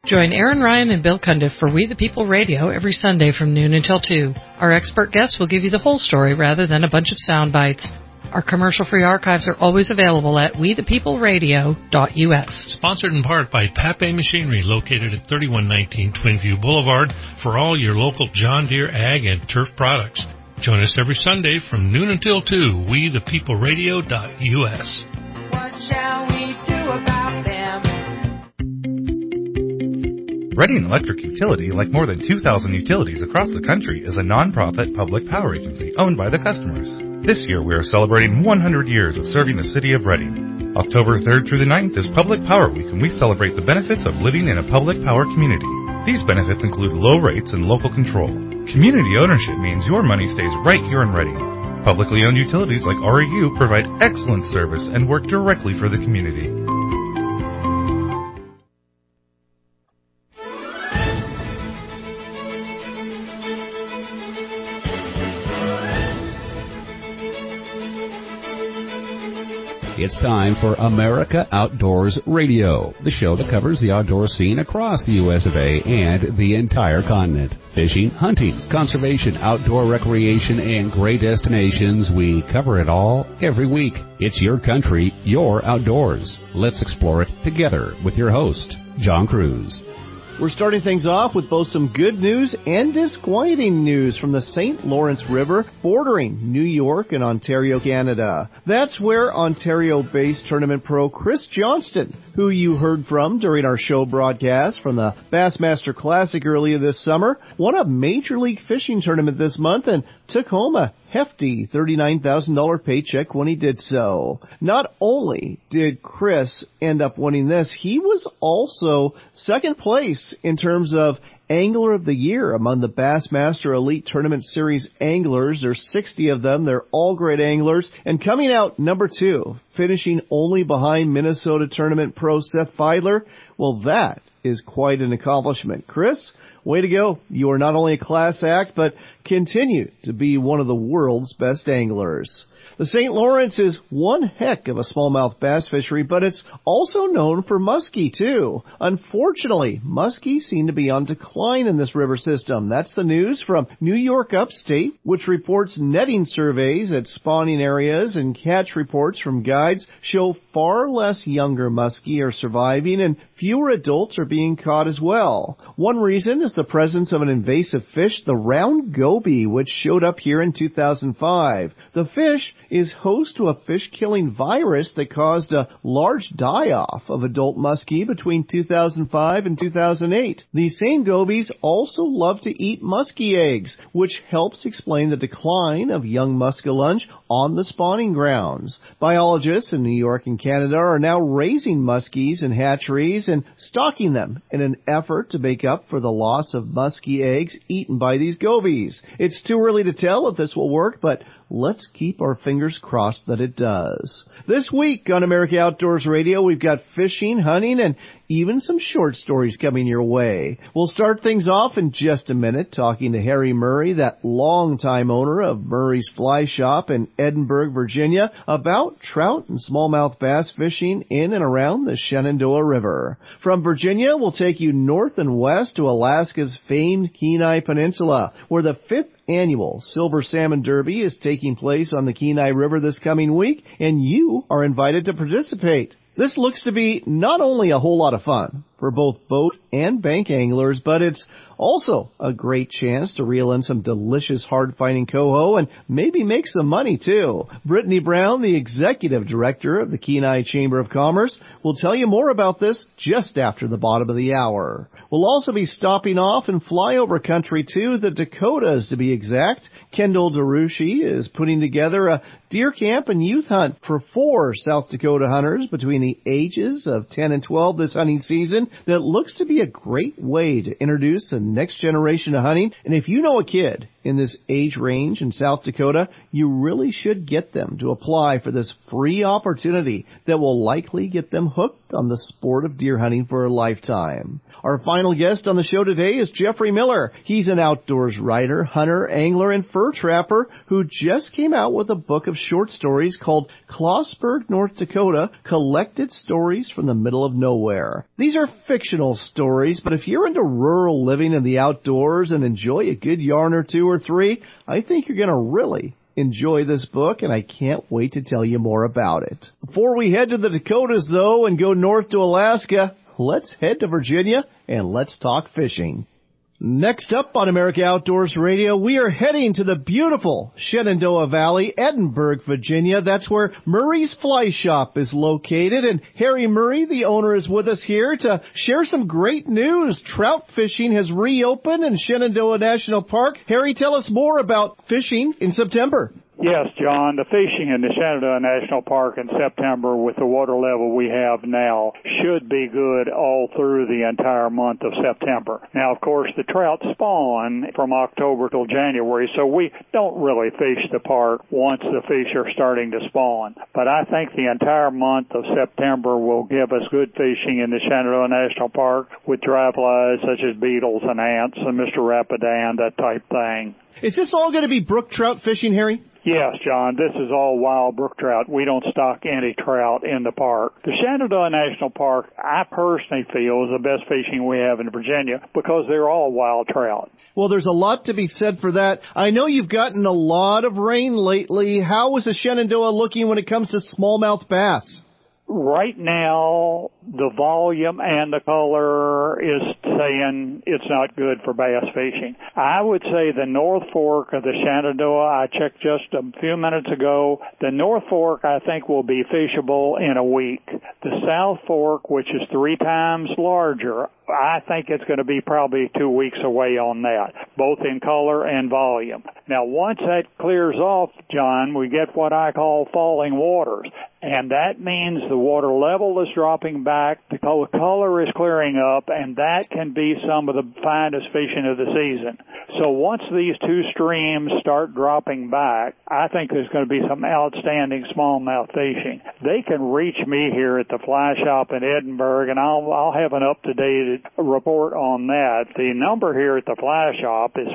Join Aaron Ryan and Bill Cundiff for We the People Radio every Sunday from noon until 2. Our expert guests will give you the whole story rather than a bunch of sound bites. Our commercial-free archives are always available at wethepeopleradio.us. Sponsored in part by Pape Machinery, located at 3119 Twinview Boulevard, for all your local John Deere ag and turf products. Join us every Sunday from noon until 2, wethepeopleradio.us. What shall we do about them? Reading Electric Utility, like more than 2,000 utilities across the country, is a non-profit public power agency owned by the customers. This year we are celebrating 100 years of serving the city of Reading. October 3rd through the 9th is Public Power Week, and we celebrate the benefits of living in a public power community. These benefits include low rates and local control. Community ownership means your money stays right here in Reading. Publicly owned utilities like REU provide excellent service and work directly for the community. It's time for America Outdoors Radio, the show that covers the outdoor scene across the U.S. of A. and the entire continent. Fishing, hunting, conservation, outdoor recreation, and great destinations. We cover it all every week. It's your country, your outdoors. Let's explore it together with your host, John Cruz. We're starting things off with both some good news and disquieting news from the St. Lawrence River bordering New York and Ontario, Canada. That's where Ontario-based tournament pro Chris Johnston, who you heard from during our show broadcast from the Bassmaster Classic earlier this summer, won a Major League Fishing tournament this month and took home a hefty $39,000 paycheck when he did so. Not only did Chris end up winning this, he was also second place in terms of Angler of the Year among the Bassmaster Elite Tournament Series anglers. There's 60 of them. They're all great anglers. And coming out number 2, finishing only behind Minnesota Tournament pro Seth Feidler, well, that is quite an accomplishment. Chris, way to go. You are not only a class act, but continue to be one of the world's best anglers. The St. Lawrence is one heck of a smallmouth bass fishery, but it's also known for muskie, too. Unfortunately, muskie seem to be on decline in this river system. That's the news from New York Upstate, which reports netting surveys at spawning areas and catch reports from guides show far less younger muskie are surviving and fewer adults are being caught as well. One reason is the presence of an invasive fish, the round goby, which showed up here in 2005. The fish is host to a fish-killing virus that caused a large die-off of adult muskie between 2005 and 2008. These same gobies also love to eat muskie eggs, which helps explain the decline of young muskellunge on the spawning grounds. Biologists in New York and Canada are now raising muskies in hatcheries and stocking them in an effort to make up for the loss of muskie eggs eaten by these gobies. It's too early to tell if this will work, but let's keep our fingers crossed that it does. This week on America Outdoors Radio, we've got fishing, hunting, and even some short stories coming your way. We'll start things off in just a minute talking to Harry Murray, that longtime owner of Murray's Fly Shop in Edinburgh, Virginia, about trout and smallmouth bass fishing in and around the Shenandoah River. From Virginia, we'll take you north and west to Alaska's famed Kenai Peninsula, where the 5th annual Silver Salmon Derby is taking place on the Kenai River this coming week, and you are invited to participate. This looks to be not only a whole lot of fun for both boat and bank anglers, but it's also a great chance to reel in some delicious hard-fighting coho and maybe make some money, too. Brittany Brown, the executive director of the Kenai Chamber of Commerce, will tell you more about this just after the bottom of the hour. We'll also be stopping off in flyover country, too, the Dakotas, to be exact. Kendall DeRushi is putting together a deer camp and youth hunt for 4 South Dakota hunters between the ages of 10 and 12 this hunting season that looks to be a great way to introduce the next generation of hunting. And if you know a kid in this age range in South Dakota, you really should get them to apply for this free opportunity that will likely get them hooked on the sport of deer hunting for a lifetime. Our final guest on the show today is Jeffrey Miller. He's an outdoors writer, hunter, angler, and fur trapper who just came out with a book of short stories called Klossburg, North Dakota, Collected Stories from the Middle of Nowhere. These are fictional stories, but if you're into rural living in the outdoors and enjoy a good yarn or two or three, I think you're going to really enjoy this book, and I can't wait to tell you more about it. Before we head to the Dakotas, though, and go north to Alaska, let's head to Virginia and let's talk fishing. Next up on America Outdoors Radio, we are heading to the beautiful Shenandoah Valley, Edinburgh, Virginia. That's where Murray's Fly Shop is located. And Harry Murray, the owner, is with us here to share some great news. Trout fishing has reopened in Shenandoah National Park. Harry, tell us more about fishing in September. Yes, John, the fishing in the Shenandoah National Park in September with the water level we have now should be good all through the entire month of September. Now, of course, the trout spawn from October till January, so we don't really fish the park once the fish are starting to spawn. But I think the entire month of September will give us good fishing in the Shenandoah National Park with dry flies such as beetles and ants and Mr. Rapidan, that type thing. Is this all going to be brook trout fishing, Harry? Yes, John, this is all wild brook trout. We don't stock any trout in the park. The Shenandoah National Park, I personally feel, is the best fishing we have in Virginia because they're all wild trout. Well, there's a lot to be said for that. I know you've gotten a lot of rain lately. How is the Shenandoah looking when it comes to smallmouth bass? Right now, the volume and the color is saying it's not good for bass fishing. I would say the North Fork of the Shenandoah, I checked just a few minutes ago, the North Fork I think will be fishable in a week. The South Fork, which is 3 times larger, I think it's going to be probably 2 weeks away on that, both in color and volume. Now, once that clears off, John, we get what I call falling waters. And that means the water level is dropping back, the color is clearing up, and that can be some of the finest fishing of the season. So once these two streams start dropping back, I think there's going to be some outstanding smallmouth fishing. They can reach me here at the Fly Shop in Edinburgh, and I'll have an up-to-date report on that. The number here at the Fly Shop is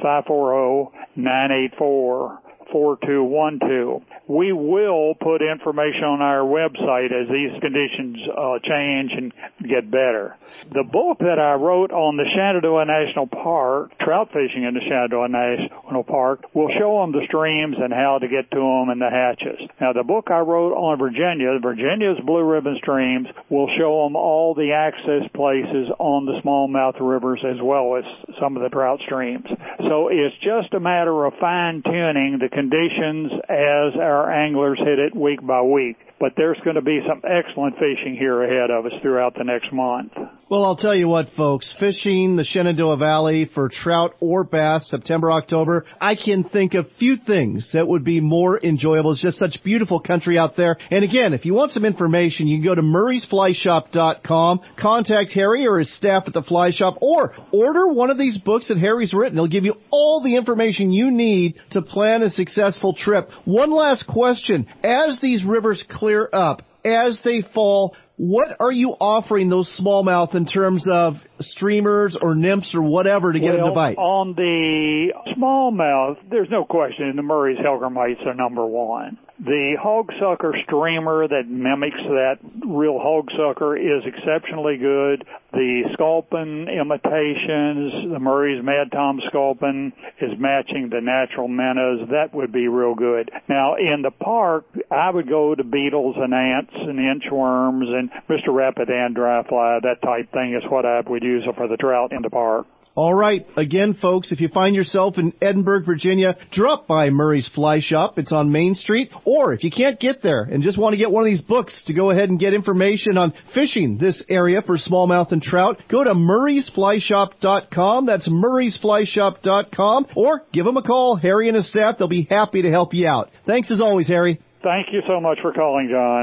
540-984-4212. We will put information on our website as these conditions change and get better. The book that I wrote on the Shenandoah National Park, trout fishing in the Shenandoah National Park, will show them the streams and how to get to them and the hatches. Now, the book I wrote on Virginia's Blue Ribbon Streams, will show them all the access places on the smallmouth rivers as well as some of the trout streams. So it's just a matter of fine-tuning the conditions as our anglers hit it week by week. But there's going to be some excellent fishing here ahead of us throughout the next month. Well, I'll tell you what, folks, fishing the Shenandoah Valley for trout or bass September, October, I can think of few things that would be more enjoyable. It's just such beautiful country out there. And again, if you want some information, you can go to murraysflyshop.com, contact Harry or his staff at the Fly Shop, or order one of these books that Harry's written. He'll give you all the information you need to plan a successful trip. One last question. As these rivers clear up, as they fall, what are you offering those smallmouth in terms of streamers or nymphs or whatever to get them to bite? On the smallmouth, there's no question the Murray's Hellgrammites are number one. The hogsucker streamer that mimics that real hogsucker is exceptionally good. The sculpin imitations, the Murray's Mad Tom sculpin is matching the natural minnows. That would be real good. Now, in the park, I would go to beetles and ants and inchworms and Mr. Rapidan dry fly, that type thing is what I would use for the trout in the park. All right. Again, folks, if you find yourself in Edinburgh, Virginia, drop by Murray's Fly Shop. It's on Main Street. Or if you can't get there and just want to get one of these books to go ahead and get information on fishing this area for smallmouth and trout, go to murraysflyshop.com. That's murraysflyshop.com. Or give them a call. Harry and his staff, they'll be happy to help you out. Thanks as always, Harry. Thank you so much for calling, John.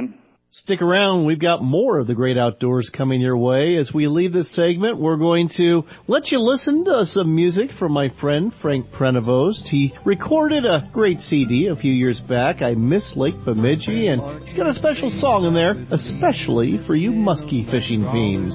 Stick around. We've got more of the great outdoors coming your way. As we leave this segment, we're going to let you listen to some music from my friend Frank Prenevost. He recorded a great CD a few years back, I Miss Lake Bemidji, and he's got a special song in there, especially for you muskie fishing fiends.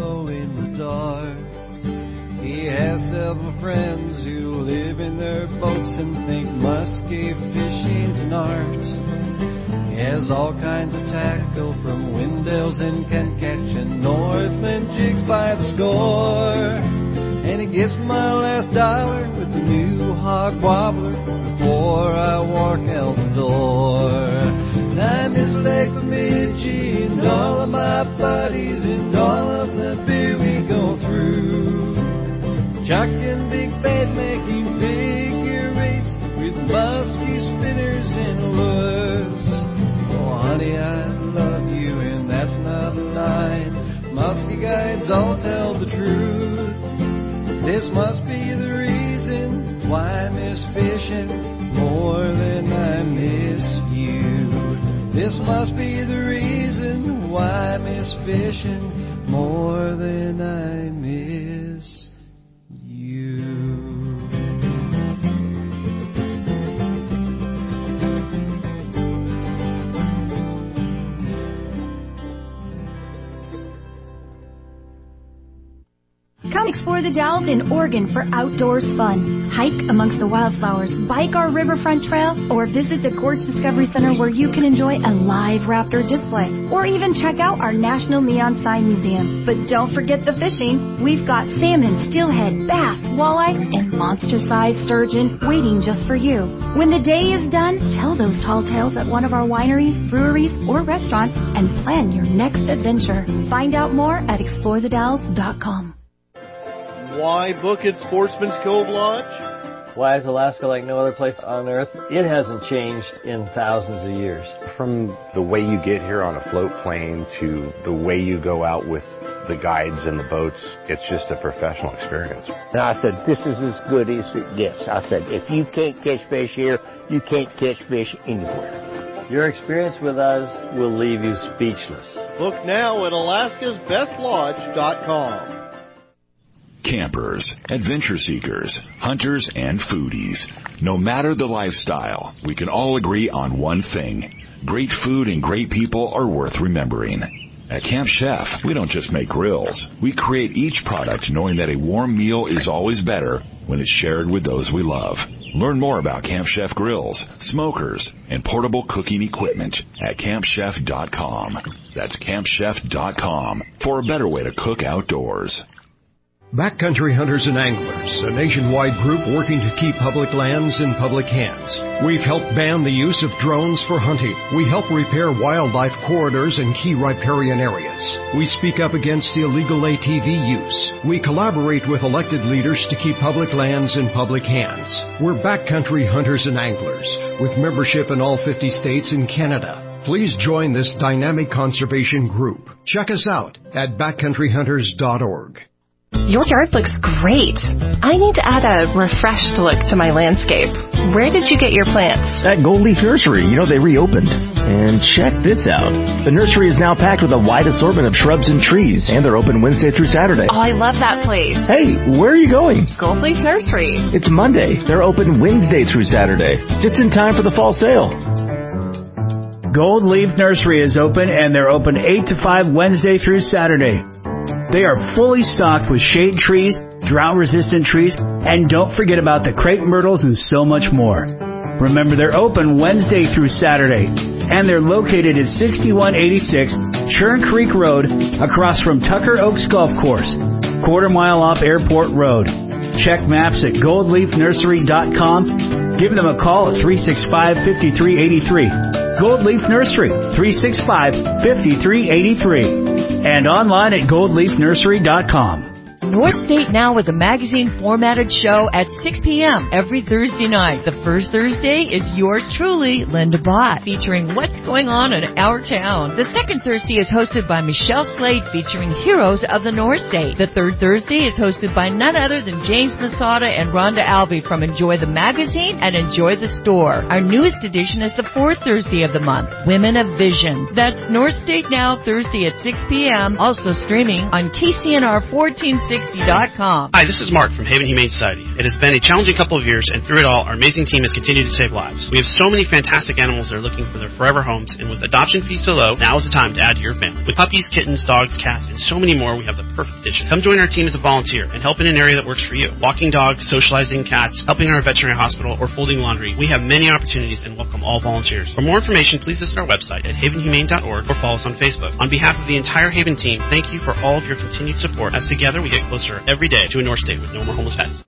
He has several friends who live in their boats and think muskie fishing's an art. He has all kinds of tackle from Wendell's and can catch a Northland jigs by the score. And he gets my last dollar with the new hog wobbler before I walk out the door. And I miss Lake Bemidji and all of my buddies and all of the beer we go through. Chucking big bait, making figure eights with musky spinners and lures. Oh, honey, I love you, and that's not a lie. Muskie guides all tell the truth. This must be the reason why I miss fishing more than I miss you. This must be the reason why I miss fishing more than I miss you. Come explore the Dalles in Oregon for outdoors fun. Hike amongst the wildflowers, bike our riverfront trail, or visit the Gorge Discovery Center where you can enjoy a live raptor display, or even check out our National Neon Sign Museum. But don't forget the fishing. We've got salmon, steelhead, bass, walleye, and monster-sized sturgeon waiting just for you. When the day is done, tell those tall tales at one of our wineries, breweries, or restaurants and plan your next adventure. Find out more at explorethedalles.com. Why book at Sportsman's Cove Lodge? Why is Alaska like no other place on Earth? It hasn't changed in thousands of years. From the way you get here on a float plane to the way you go out with the guides and the boats, it's just a professional experience. And I said, this is as good as it gets. I said, if you can't catch fish here, you can't catch fish anywhere. Your experience with us will leave you speechless. Book now at alaskasbestlodge.com. Campers, adventure seekers, hunters, and foodies. No matter the lifestyle, we can all agree on one thing. Great food and great people are worth remembering. At Camp Chef, we don't just make grills. We create each product knowing that a warm meal is always better when it's shared with those we love. Learn more about Camp Chef grills, smokers, and portable cooking equipment at campchef.com. That's campchef.com for a better way to cook outdoors. Backcountry Hunters and Anglers, a nationwide group working to keep public lands in public hands. We've helped ban the use of drones for hunting. We help repair wildlife corridors in key riparian areas. We speak up against illegal ATV use. We collaborate with elected leaders to keep public lands in public hands. We're Backcountry Hunters and Anglers, with membership in all 50 states and Canada. Please join this dynamic conservation group. Check us out at backcountryhunters.org. Your yard looks great. I need to add a refreshed look to my landscape. Where did you get your plants? At Gold Leaf Nursery. You know, they reopened. And check this out. The nursery is now packed with a wide assortment of shrubs and trees, and they're open Wednesday through Saturday. Oh, I love that place. Hey, where are you going? Gold Leaf Nursery. It's Monday. They're open Wednesday through Saturday, just in time for the fall sale. Gold Leaf Nursery is open, and they're open 8 to 5 Wednesday through Saturday. They are fully stocked with shade trees, drought-resistant trees, and don't forget about the crepe myrtles and so much more. Remember, they're open Wednesday through Saturday, and they're located at 6186 Churn Creek Road across from Tucker Oaks Golf Course, quarter-mile off Airport Road. Check maps at goldleafnursery.com. Give them a call at 365-5383. Gold Leaf Nursery, 365-5383. And online at goldleafnursery.com. North State Now is a magazine-formatted show at 6 p.m. every Thursday night. The first Thursday is yours truly, Linda Bott, featuring what's going on in our town. The second Thursday is hosted by Michelle Slade, featuring heroes of the North State. The third Thursday is hosted by none other than James Masada and Rhonda Albee from Enjoy the Magazine and Enjoy the Store. Our newest edition is the fourth Thursday of the month, Women of Vision. That's North State Now, Thursday at 6 p.m., also streaming on KCNR1460.com. Hi, this is Mark from Haven Humane Society. It has been a challenging couple of years, and through it all, our amazing team has continued to save lives. We have so many fantastic animals that are looking for their forever homes, and with adoption fees so low, now is the time to add to your family. With puppies, kittens, dogs, cats, and so many more, we have the perfect addition. Come join our team as a volunteer and help in an area that works for you. Walking dogs, socializing cats, helping our veterinary hospital, or folding laundry. We have many opportunities and welcome all volunteers. For more information, please visit our website at havenhumane.org or follow us on Facebook. On behalf of the entire Haven team, thank you for all of your continued support, as together we get closer every day to a North State with no more homeless pets.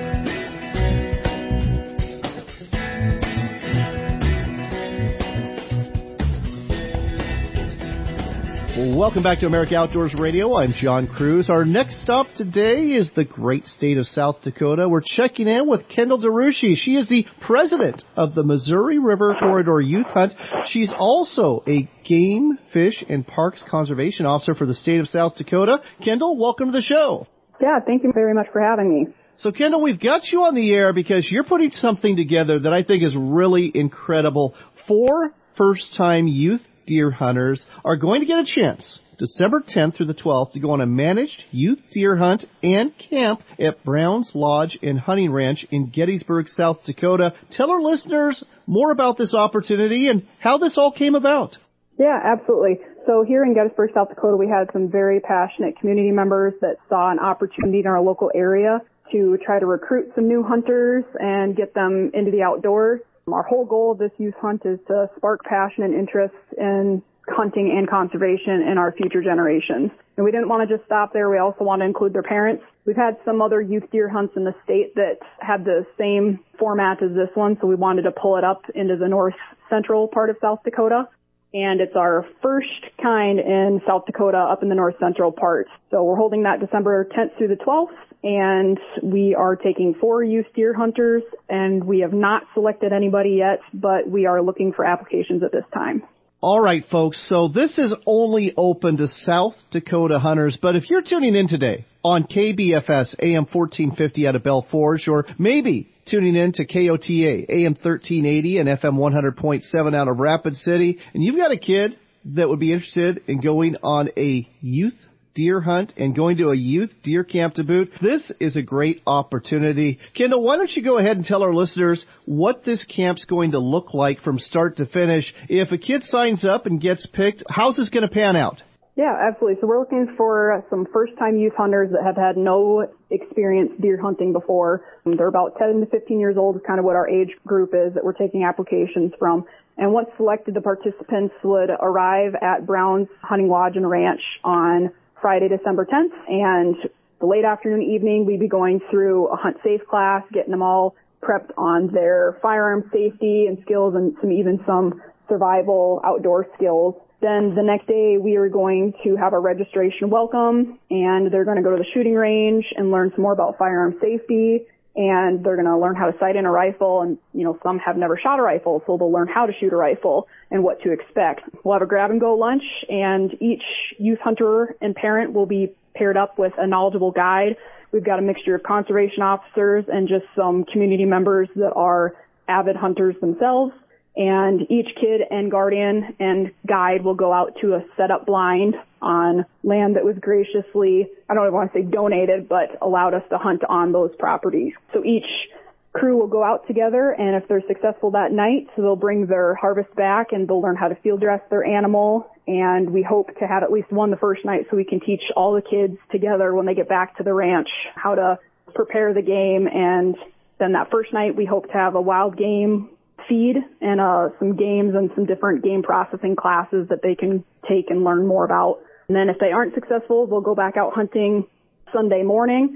Welcome back to America Outdoors Radio. I'm John Cruz. Our next stop today is the great state of South Dakota. We're checking in with Kendall DeRushi. She is the president of the Missouri River Corridor Youth Hunt. She's also a Game, Fish, and Parks Conservation Officer for the state of South Dakota. Kendall, welcome to the show. Yeah, thank you very much for having me. So, Kendall, we've got you on the air because you're putting something together that I think is really incredible. 4 first-time youth deer hunters are going to get a chance December 10th through the 12th to go on a managed youth deer hunt and camp at Brown's Lodge and Hunting Ranch in Gettysburg, South Dakota. Tell our listeners more about this opportunity and how this all came about. Yeah, absolutely. So here in Gettysburg, South Dakota, we had some very passionate community members that saw an opportunity in our local area to try to recruit some new hunters and get them into the outdoors. Our whole goal of this youth hunt is to spark passion and interest in hunting and conservation in our future generations. And we didn't want to just stop there. We also want to include their parents. We've had some other youth deer hunts in the state that had the same format as this one, so we wanted to pull it up into the north central part of South Dakota. And it's our first kind in South Dakota up in the north central part. So we're holding that December 10th through the 12th, and we are taking 4 youth deer hunters, and we have not selected anybody yet, but we are looking for applications at this time. All right, folks, so this is only open to South Dakota hunters, but if you're tuning in today on KBFS AM 1450 out of Belle Fourche, or maybe tuning in to KOTA AM 1380 and FM 100.7 out of Rapid City, and you've got a kid that would be interested in going on a youth deer hunt and going to a youth deer camp to boot, this is a great opportunity. Kendall, why don't you go ahead and tell our listeners what this camp's going to look like from start to finish? If a kid signs up and gets picked, how's this going to pan out? Yeah, absolutely. So we're looking for some first-time youth hunters that have had no experience deer hunting before. They're about 10 to 15 years old is kind of what our age group is that we're taking applications from. And once selected, the participants would arrive at Brown's Hunting Lodge and Ranch on Friday, December 10th, and the late afternoon, evening, we'd be going through a hunt safe class, getting them all prepped on their firearm safety and skills and some survival outdoor skills. Then the next day, we are going to have a registration welcome, and they're going to go to the shooting range and learn some more about firearm safety, and they're going to learn how to sight in a rifle, and, some have never shot a rifle, so they'll learn how to shoot a rifle and what to expect. We'll have a grab-and-go lunch, and each youth hunter and parent will be paired up with a knowledgeable guide. We've got a mixture of conservation officers and just some community members that are avid hunters themselves. And each kid and guardian and guide will go out to a set-up blind on land that was graciously, I don't even want to say donated, but allowed us to hunt on those properties. So each crew will go out together, and if they're successful that night, so they'll bring their harvest back and they'll learn how to field dress their animal. And we hope to have at least one the first night so we can teach all the kids together when they get back to the ranch how to prepare the game. And then that first night, we hope to have a wild game feed and some games and some different game processing classes that they can take and learn more about. And then if they aren't successful, they'll go back out hunting Sunday morning,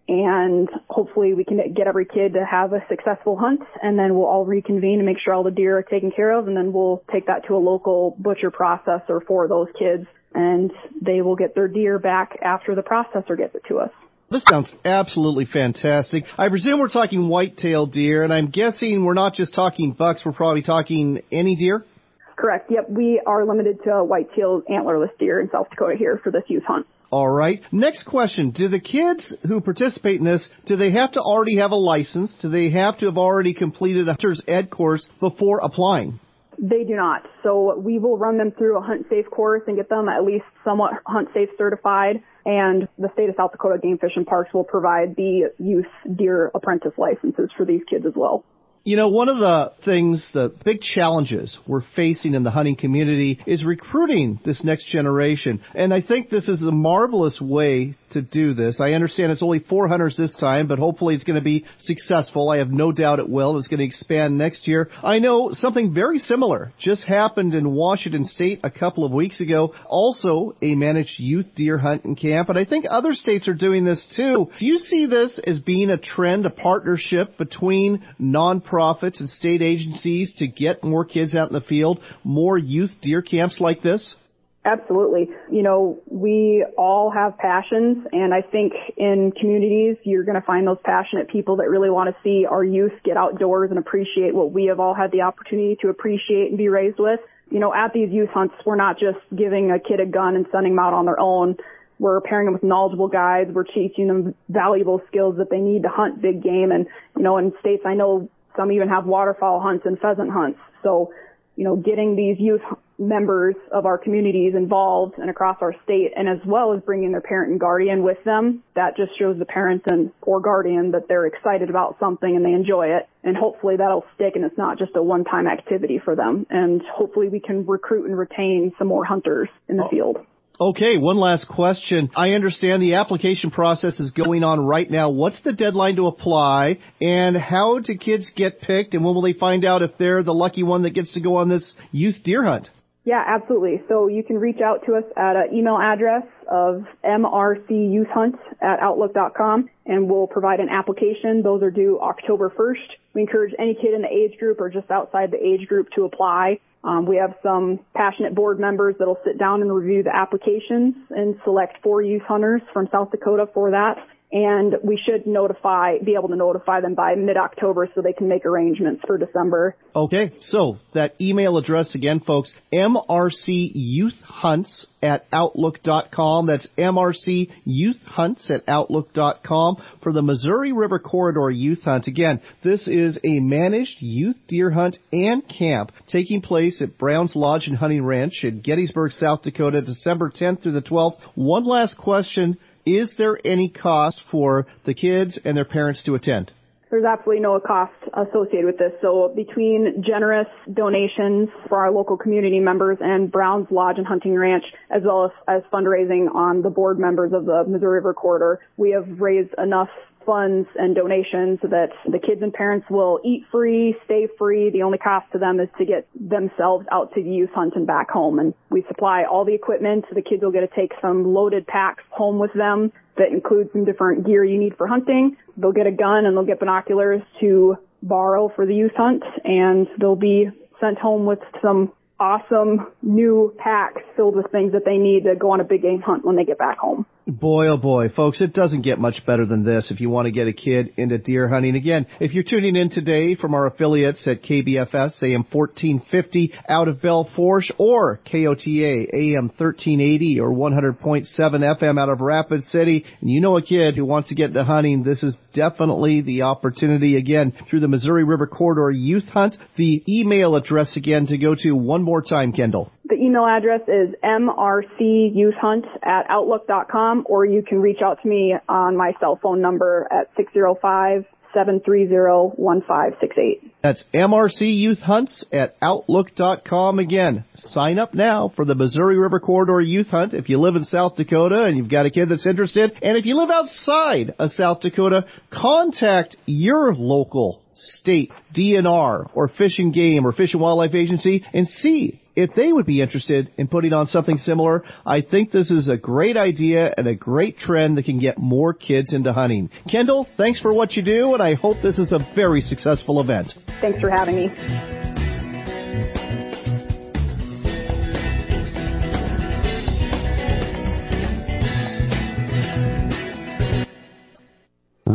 and hopefully we can get every kid to have a successful hunt, and then we'll all reconvene and make sure all the deer are taken care of, and then we'll take that to a local butcher processor for those kids, and they will get their deer back after the processor gets it to us. This sounds absolutely fantastic. I presume we're talking white-tailed deer, and I'm guessing we're not just talking bucks, we're probably talking any deer? Correct. Yep, we are limited to white-tailed antlerless deer in South Dakota here for this youth hunt. All right. Next question. Do the kids who participate in this, do they have to already have a license? Do they have to have already completed a hunter's ed course before applying? They do not. So we will run them through a hunt safe course and get them at least somewhat hunt safe certified. And the state of South Dakota Game Fish and Parks will provide the youth deer apprentice licenses for these kids as well. You know, one of the things, the big challenges we're facing in the hunting community is recruiting this next generation. And I think this is a marvelous way to do this. I understand it's only 4 hunters this time, but hopefully it's going to be successful. I have no doubt it will. It's going to expand next year. I know something very similar just happened in Washington State a couple of weeks ago. Also a managed youth deer hunt and camp. And I think other states are doing this too. Do you see this as being a trend, a partnership between nonprofits and state agencies to get more kids out in the field, more youth deer camps like this? Absolutely. You know, we all have passions, and I think in communities you're going to find those passionate people that really want to see our youth get outdoors and appreciate what we have all had the opportunity to appreciate and be raised with. You know, at these youth hunts, we're not just giving a kid a gun and sending them out on their own. We're pairing them with knowledgeable guides. We're teaching them valuable skills that they need to hunt big game. And, you know, in states, I know some even have waterfowl hunts and pheasant hunts. So, you know, getting these youth members of our communities involved and across our state, and as well as bringing their parent and guardian with them, that just shows the parents and or guardian that they're excited about something and they enjoy it. And hopefully that'll stick and it's not just a one-time activity for them. And hopefully we can recruit and retain some more hunters in the field. Okay, one last question. I understand the application process is going on right now. What's the deadline to apply, and how do kids get picked, and when will they find out if they're the lucky one that gets to go on this youth deer hunt? Yeah, absolutely. So you can reach out to us at an email address of mrcyouthhunt@outlook.com, and we'll provide an application. Those are due October 1st. We encourage any kid in the age group or just outside the age group to apply. We have some passionate board members that'll sit down and review the applications and select 4 youth hunters from South Dakota for that. And we should be able to notify them by mid-October so they can make arrangements for December. Okay, so that email address again, folks, mrcyouthhunts@outlook.com. That's mrcyouthhunts@outlook.com for the Missouri River Corridor Youth Hunt. Again, this is a managed youth deer hunt and camp taking place at Brown's Lodge and Hunting Ranch in Gettysburg, South Dakota, December 10th through the 12th. One last question. Is there any cost for the kids and their parents to attend? There's absolutely no cost associated with this. So between generous donations for our local community members and Brown's Lodge and Hunting Ranch, as well as fundraising on the board members of the Missouri River Corridor, we have raised enough funds and donations so that the kids and parents will eat free, stay free. The only cost to them is to get themselves out to the youth hunt and back home. And we supply all the equipment. The kids will get to take some loaded packs home with them that include some different gear you need for hunting. They'll get a gun and they'll get binoculars to borrow for the youth hunt, and they'll be sent home with some awesome new packs filled with things that they need to go on a big game hunt when they get back home. Boy, oh boy, folks, it doesn't get much better than this if you want to get a kid into deer hunting. Again, if you're tuning in today from our affiliates at KBFS, AM 1450 out of Belforge, or KOTA, AM 1380 or 100.7 FM out of Rapid City, and you know a kid who wants to get into hunting, this is definitely the opportunity. Again, through the Missouri River Corridor Youth Hunt. The email address again to go to one more time, Kendall. The email address is mrcyouthhunt@outlook.com, or you can reach out to me on my cell phone number at 605-730-1568. That's mrcyouthhunts@outlook.com. Again, sign up now for the Missouri River Corridor Youth Hunt if you live in South Dakota and you've got a kid that's interested. And if you live outside of South Dakota, contact your local state DNR or Fish and Game or Fish and Wildlife Agency and see if they would be interested in putting on something similar. I think this is a great idea and a great trend that can get more kids into hunting. Kendall, thanks for what you do, and I hope this is a very successful event. Thanks for having me.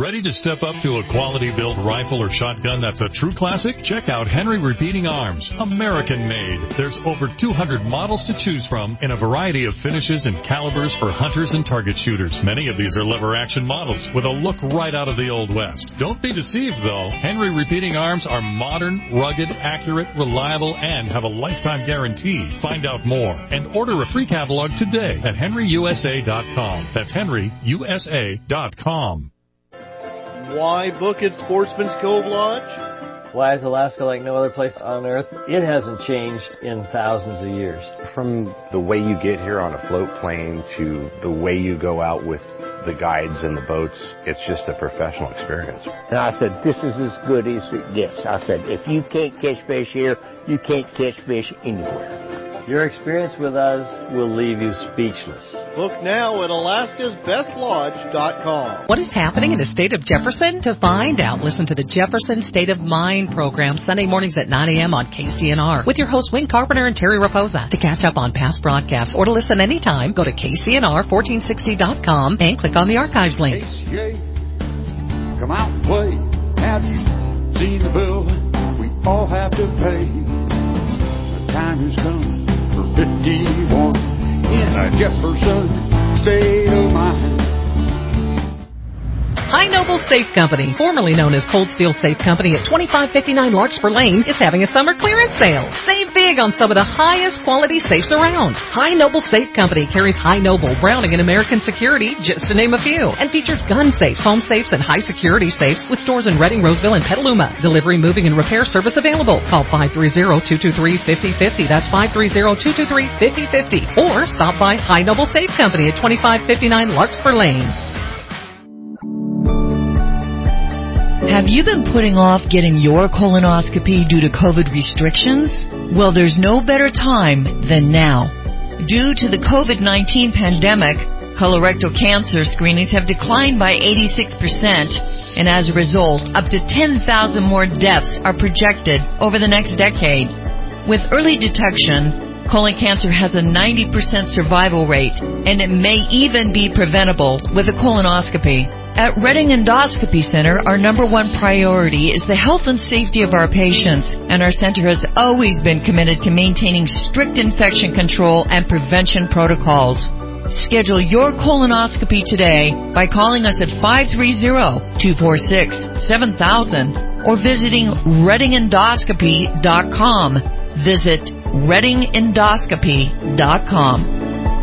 Ready to step up to a quality-built rifle or shotgun that's a true classic? Check out Henry Repeating Arms, American-made. There's over 200 models to choose from in a variety of finishes and calibers for hunters and target shooters. Many of these are lever-action models with a look right out of the Old West. Don't be deceived, though. Henry Repeating Arms are modern, rugged, accurate, reliable, and have a lifetime guarantee. Find out more and order a free catalog today at henryusa.com. That's henryusa.com. Why book at Sportsman's Cove Lodge? Why is Alaska like no other place on Earth? It hasn't changed in thousands of years. From the way you get here on a float plane to the way you go out with the guides and the boats, it's just a professional experience. And I said, this is as good as it gets. I said, if you can't catch fish here, you can't catch fish anywhere. Your experience with us will leave you speechless. Book now at alaskasbestlodge.com. What is happening in the state of Jefferson? To find out, listen to the Jefferson State of Mind program Sunday mornings at 9 a.m. on KCNR with your hosts Wayne Carpenter and Terry Raposa. To catch up on past broadcasts or to listen anytime, go to KCNR1460.com and click on the archives link. KCA, come out and play. Have you seen the bill we all have to pay? The time has come. 51 in a Jefferson State of Mind. High Noble Safe Company, formerly known as Cold Steel Safe Company at 2559 Larkspur Lane, is having a summer clearance sale. Save big on some of the highest quality safes around. High Noble Safe Company carries High Noble, Browning, and American Security, just to name a few, and features gun safes, home safes, and high security safes with stores in Reading, Roseville, and Petaluma. Delivery, moving, and repair service available. Call 530-223-5050. That's 530-223-5050. Or stop by High Noble Safe Company at 2559 Larkspur Lane. Have you been putting off getting your colonoscopy due to COVID restrictions? Well, there's no better time than now. Due to the COVID-19 pandemic, colorectal cancer screenings have declined by 86%, and as a result, up to 10,000 more deaths are projected over the next decade. With early detection, colon cancer has a 90% survival rate, and it may even be preventable with a colonoscopy. At Reading Endoscopy Center, our number one priority is the health and safety of our patients, and our center has always been committed to maintaining strict infection control and prevention protocols. Schedule your colonoscopy today by calling us at 530-246-7000 or visiting readingendoscopy.com. Visit readingendoscopy.com.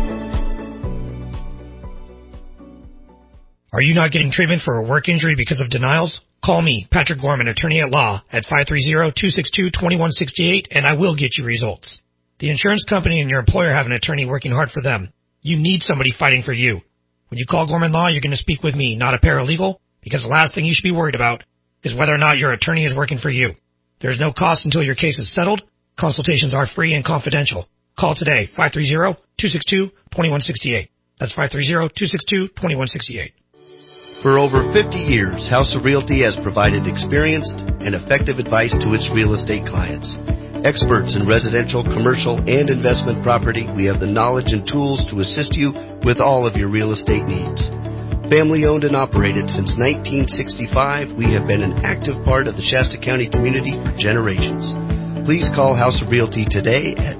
Are you not getting treatment for a work injury because of denials? Call me, Patrick Gorman, attorney at law, at 530-262-2168, and I will get you results. The insurance company and your employer have an attorney working hard for them. You need somebody fighting for you. When you call Gorman Law, you're going to speak with me, not a paralegal, because the last thing you should be worried about is whether or not your attorney is working for you. There's no cost until your case is settled. Consultations are free and confidential. Call today, 530-262-2168. That's 530-262-2168. For over 50 years, House of Realty has provided experienced and effective advice to its real estate clients. Experts in residential, commercial, and investment property, we have the knowledge and tools to assist you with all of your real estate needs. Family owned and operated since 1965, we have been an active part of the Shasta County community for generations. Please call House of Realty today at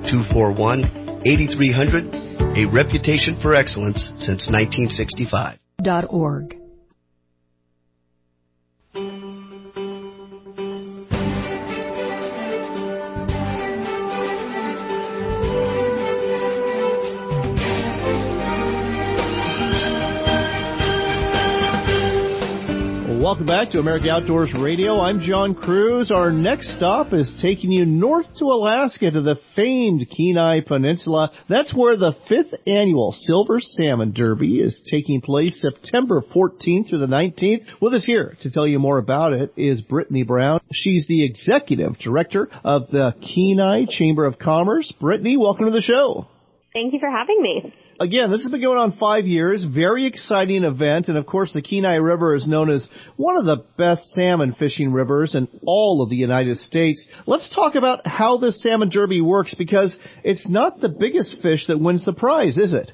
241-8300, a reputation for excellence since 1965. .org. Welcome back to America Outdoors Radio. I'm John Cruz. Our next stop is taking you north to Alaska to the famed Kenai Peninsula. That's where the 5th annual Silver Salmon Derby is taking place September 14th through the 19th. With us here to tell you more about it is Brittany Brown. She's the Executive Director of the Kenai Chamber of Commerce. Brittany, welcome to the show. Thank you for having me. Again, this has been going on 5 years. Very exciting event. And, of course, the Kenai River is known as one of the best salmon fishing rivers in all of the United States. Let's talk about how this Salmon Derby works, because it's not the biggest fish that wins the prize, is it?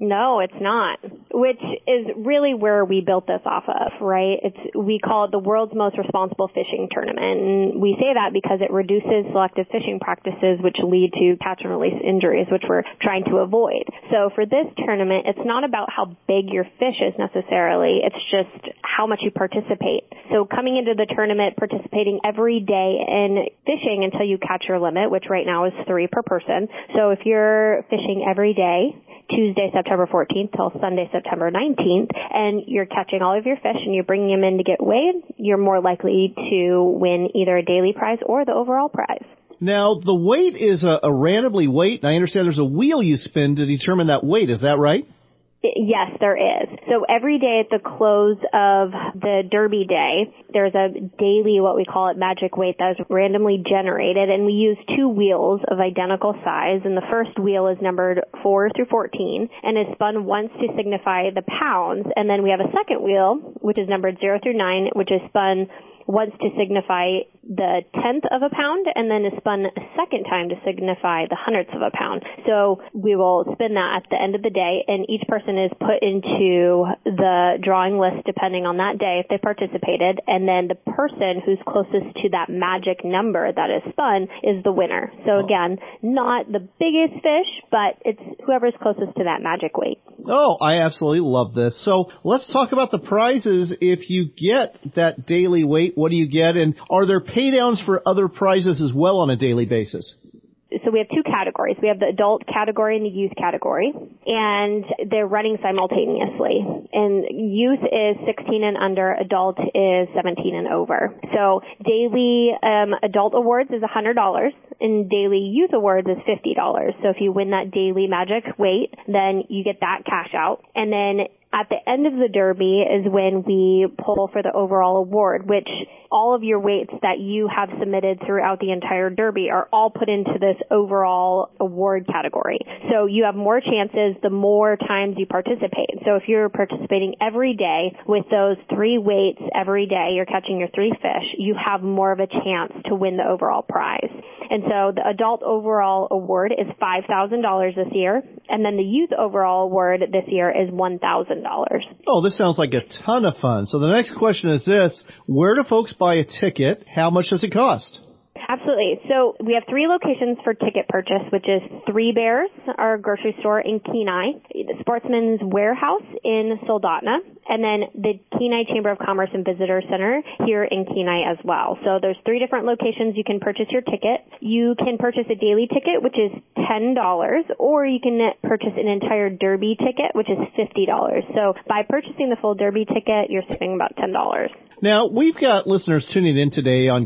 No, it's not, which is really where we built this off of, right? We call it the world's most responsible fishing tournament, and we say that because it reduces selective fishing practices which lead to catch and release injuries, which we're trying to avoid. So for this tournament, it's not about how big your fish is necessarily, it's just how much you participate. So coming into the tournament, participating every day in fishing until you catch your limit, which right now is 3 per person. So if you're fishing every day, Tuesday, September 14th till Sunday, September 19th, and you're catching all of your fish and you're bringing them in to get weighed, you're more likely to win either a daily prize or the overall prize. Now, the weight is a randomly weight, and I understand there's a wheel you spin to determine that weight. Is that right? Yes, there is. So every day at the close of the Derby day, there's a daily, what we call it, magic weight that is randomly generated, and we use 2 wheels of identical size, and the first wheel is numbered 4 through 14 and is spun once to signify the pounds, and then we have a second wheel, which is numbered 0 through 9, which is spun once to signify the 10th of a pound, and then is spun a second time to signify the 100th of a pound. So we will spin that at the end of the day, and each person is put into the drawing list depending on that day if they participated, and then the person who's closest to that magic number that is spun is the winner. So again, not the biggest fish, but it's whoever's closest to that magic weight. Oh, I absolutely love this. So let's talk about the prizes. If you get that daily weight, what do you get? And are there pay downs for other prizes as well on a daily basis? So we have 2 categories. We have the adult category and the youth category, and they're running simultaneously. And youth is 16 and under, adult is 17 and over. So daily adult awards is $100, and daily youth awards is $50. So if you win that daily magic weight, then you get that cash out. And then at the end of the Derby is when we pull for the overall award, which all of your weights that you have submitted throughout the entire Derby are all put into this overall award category. So you have more chances the more times you participate. So if you're participating every day with those 3 weights every day, you're catching your 3 fish, you have more of a chance to win the overall prize. And so the adult overall award is $5,000 this year, and then the youth overall award this year is $1,000. Oh, this sounds like a ton of fun. So the next question is this: where do folks buy a ticket? How much does it cost? Absolutely. So we have 3 locations for ticket purchase, which is Three Bears, our grocery store in Kenai, the Sportsman's Warehouse in Soldotna, and then the Kenai Chamber of Commerce and Visitor Center here in Kenai as well. So there's 3 different locations you can purchase your ticket. You can purchase a daily ticket, which is $10, or you can purchase an entire Derby ticket, which is $50. So by purchasing the full Derby ticket, you're saving about $10. Now, we've got listeners tuning in today on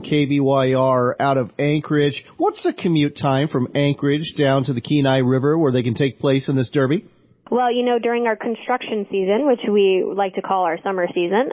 KBYR out of Anchorage. What's the commute time from Anchorage down to the Kenai River where they can take place in this Derby? Well, you know, during our construction season, which we like to call our summer season,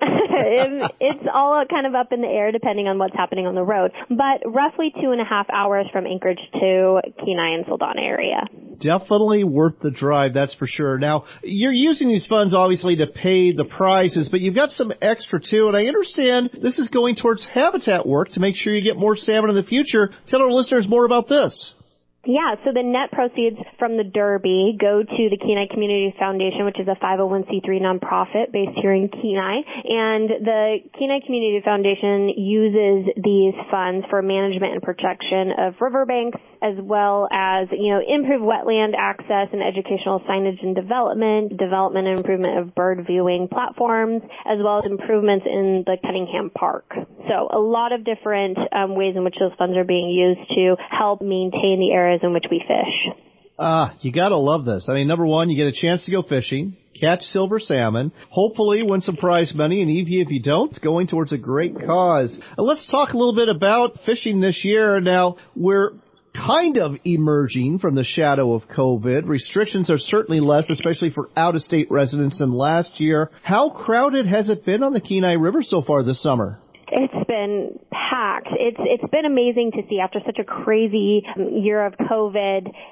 it's all kind of up in the air depending on what's happening on the road. But roughly 2.5 hours from Anchorage to Kenai and Soldotna area. Definitely worth the drive, that's for sure. Now, you're using these funds, obviously, to pay the prizes, but you've got some extra, too. And I understand this is going towards habitat work to make sure you get more salmon in the future. Tell our listeners more about this. Yeah, so the net proceeds from the Derby go to the Kenai Community Foundation, which is a 501c3 nonprofit based here in Kenai. And the Kenai Community Foundation uses these funds for management and protection of riverbanks, as well as, you know, improved wetland access and educational signage and development and improvement of bird viewing platforms, as well as improvements in the Cunningham Park. So a lot of different ways in which those funds are being used to help maintain the areas in which we fish. You gotta love this. I mean, number one, you get a chance to go fishing, catch silver salmon, hopefully win some prize money, and even if you don't, it's going towards a great cause. Let's talk a little bit about fishing this year. Now, we're kind of emerging from the shadow of COVID. Restrictions are certainly less, especially for out-of-state residents, than last year. How crowded has it been on the Kenai River so far this summer? It's been packed. It's been amazing to see after such a crazy year of COVID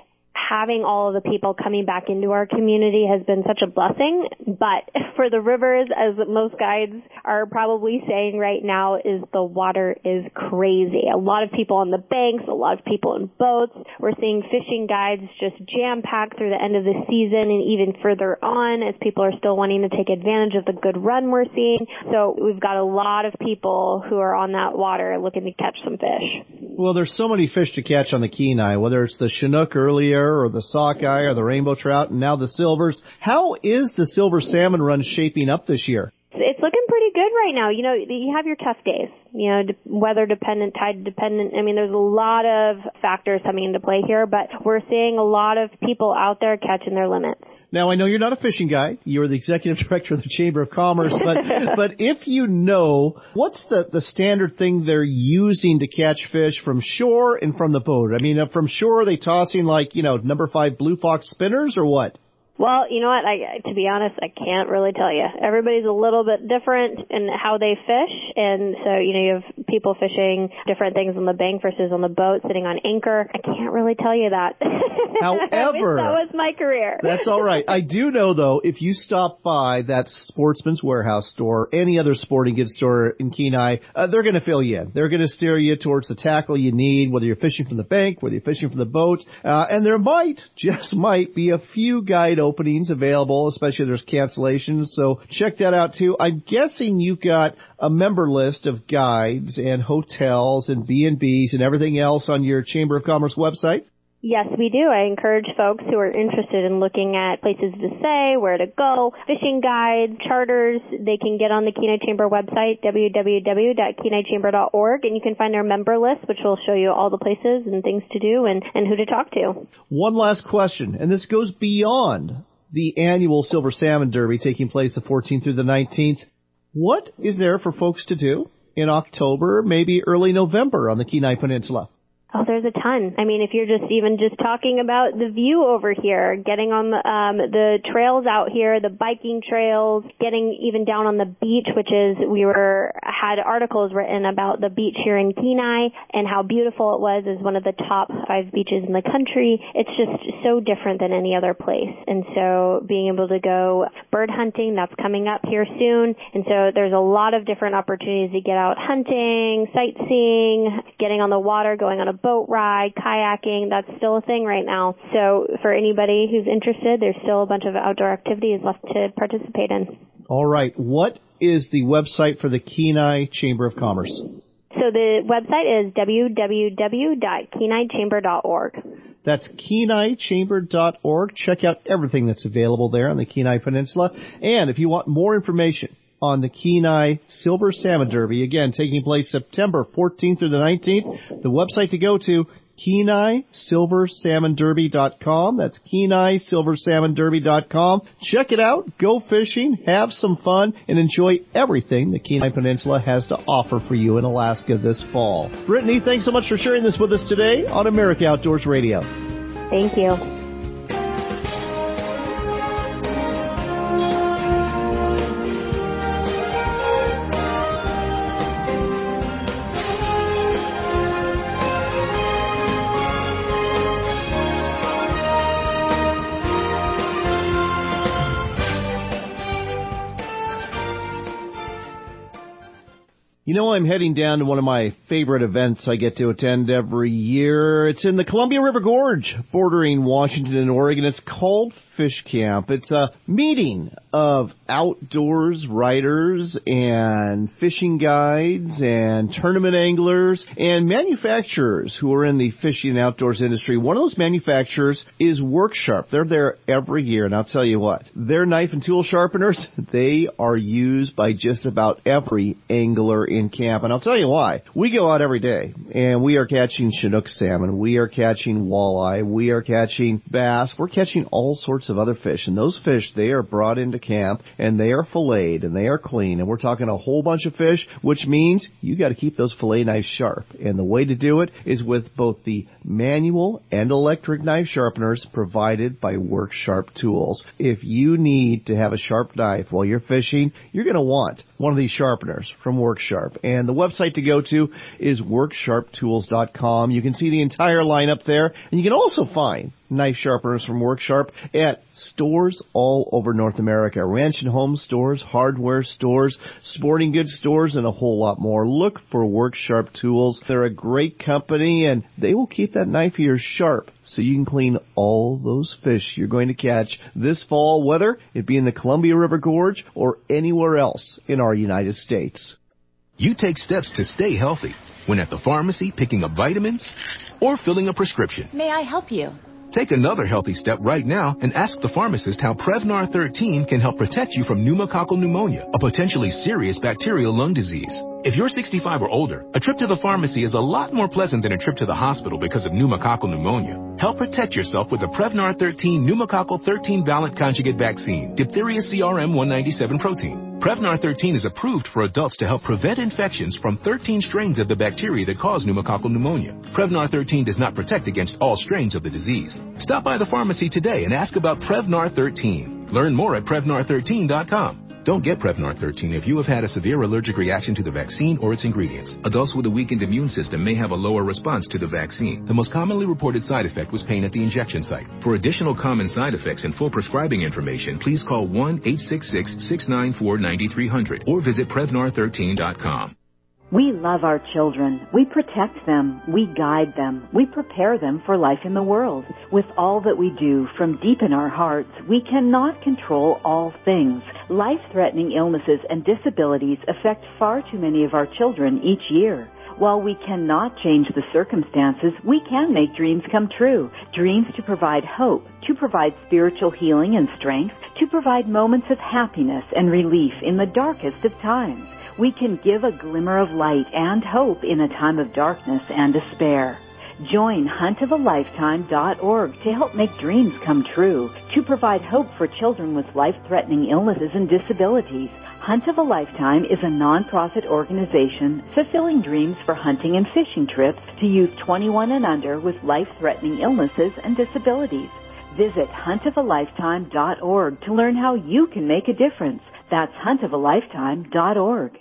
having all of the people coming back into our community has been such a blessing. But for the rivers, as most guides are probably saying right now, is the water is crazy. A lot of people on the banks, a lot of people in boats. We're seeing fishing guides just jam-packed through the end of the season and even further on as people are still wanting to take advantage of the good run we're seeing. So we've got a lot of people who are on that water looking to catch some fish. Well, there's so many fish to catch on the Kenai, whether it's the Chinook earlier or the sockeye or the rainbow trout and now the silvers. How is the silver salmon run shaping up this year? It's looking pretty good right now. You know, you have your tough days, you know, weather dependent, tide dependent. I mean, there's a lot of factors coming into play here, but we're seeing a lot of people out there catching their limits. Now, I know you're not a fishing guy. You're the executive director of the Chamber of Commerce, but if you know, what's the standard thing they're using to catch fish from shore and from the boat? I mean, from shore, are they tossing like, you know, number 5 Blue Fox spinners or what? Well, you know what? To be honest, I can't really tell you. Everybody's a little bit different in how they fish, and so, you know, you have people fishing different things on the bank versus on the boat, sitting on anchor. I can't really tell you that. However, that was my career. That's all right. I do know, though, if you stop by that Sportsman's Warehouse store, any other sporting goods store in Kenai, they're going to fill you in. They're going to steer you towards the tackle you need, whether you're fishing from the bank, whether you're fishing from the boat, and there just might be a few guide openings available, especially if there's cancellations. So check that out too. I'm guessing you've got a member list of guides and hotels and B&Bs and everything else on your Chamber of Commerce website. Yes, we do. I encourage folks who are interested in looking at places to stay, where to go, fishing guides, charters. They can get on the Kenai Chamber website, www.kenaichamber.org, and you can find our member list, which will show you all the places and things to do and who to talk to. One last question, and this goes beyond the annual Silver Salmon Derby taking place the 14th through the 19th. What is there for folks to do in October, maybe early November on the Kenai Peninsula? Oh, there's a ton. I mean, if you're just talking about the view over here, getting on the trails out here, the biking trails, getting even down on the beach, which is, had articles written about the beach here in Kenai and how beautiful it was as one of the top 5 beaches in the country. It's just so different than any other place. And so being able to go bird hunting, that's coming up here soon. And so there's a lot of different opportunities to get out hunting, sightseeing, getting on the water, going on a boat ride, kayaking. That's still a thing right now. So for anybody who's interested, there's still a bunch of outdoor activities left to participate in. All right. What is the website for the Kenai Chamber of Commerce? So the website is www.kenaichamber.org. That's kenaichamber.org. Check out everything that's available there on the Kenai Peninsula. And if you want more information on the Kenai Silver Salmon Derby, again, taking place September 14th through the 19th. The website to go to, KenaiSilverSalmonDerby.com. That's KenaiSilverSalmonDerby.com. Check it out, go fishing, have some fun, and enjoy everything the Kenai Peninsula has to offer for you in Alaska this fall. Brittany, thanks so much for sharing this with us today on America Outdoors Radio. Thank you. You know, I'm heading down to one of my favorite events I get to attend every year. It's in the Columbia River Gorge, bordering Washington and Oregon. It's called Fish Camp. It's a meeting of outdoors writers and fishing guides and tournament anglers and manufacturers who are in the fishing and outdoors industry. One of those manufacturers is Worksharp. They're there every year, and I'll tell you what, their knife and tool sharpeners, they are used by just about every angler in camp. And I'll tell you why. We go out every day, and we are catching Chinook salmon. We are catching walleye. We are catching bass. We're catching all sorts of other fish. And those fish, they are brought into camp, and they are filleted, and they are clean. And we're talking a whole bunch of fish, which means you got to keep those fillet knives sharp. And the way to do it is with both the manual and electric knife sharpeners provided by Worksharp tools. If you need to have a sharp knife while you're fishing, you're going to want one of these sharpeners from Worksharp. WorkSharp. And the website to go to is WorkSharpTools.com. You can see the entire lineup there, and you can also find knife sharpeners from WorkSharp at stores all over North America. Ranch and home stores, hardware stores, sporting goods stores, and a whole lot more. Look for WorkSharp Tools. They're a great company, and they will keep that knife of yours sharp so you can clean all those fish you're going to catch this fall, whether it be in the Columbia River Gorge or anywhere else in our United States. You take steps to stay healthy when at the pharmacy picking up vitamins or filling a prescription. May I help you? Take another healthy step right now and ask the pharmacist how Prevnar 13 can help protect you from pneumococcal pneumonia, a potentially serious bacterial lung disease. If you're 65 or older, a trip to the pharmacy is a lot more pleasant than a trip to the hospital because of pneumococcal pneumonia. Help protect yourself with the Prevnar 13 pneumococcal 13-valent conjugate vaccine, diphtheria CRM 197 protein. Prevnar 13 is approved for adults to help prevent infections from 13 strains of the bacteria that cause pneumococcal pneumonia. Prevnar 13 does not protect against all strains of the disease. Stop by the pharmacy today and ask about Prevnar 13. Learn more at Prevnar13.com. Don't get Prevnar 13 if you have had a severe allergic reaction to the vaccine or its ingredients. Adults with a weakened immune system may have a lower response to the vaccine. The most commonly reported side effect was pain at the injection site. For additional common side effects and full prescribing information, please call 1-866-694-9300 or visit Prevnar13.com. We love our children. We protect them. We guide them. We prepare them for life in the world. With all that we do from deep in our hearts, we cannot control all things. Life-threatening illnesses and disabilities affect far too many of our children each year. While we cannot change the circumstances, we can make dreams come true. Dreams to provide hope, to provide spiritual healing and strength, to provide moments of happiness and relief in the darkest of times. We can give a glimmer of light and hope in a time of darkness and despair. Join huntofalifetime.org to help make dreams come true, to provide hope for children with life-threatening illnesses and disabilities. Hunt of a Lifetime is a non-profit organization fulfilling dreams for hunting and fishing trips to youth 21 and under with life-threatening illnesses and disabilities. Visit huntofalifetime.org to learn how you can make a difference. That's huntofalifetime.org.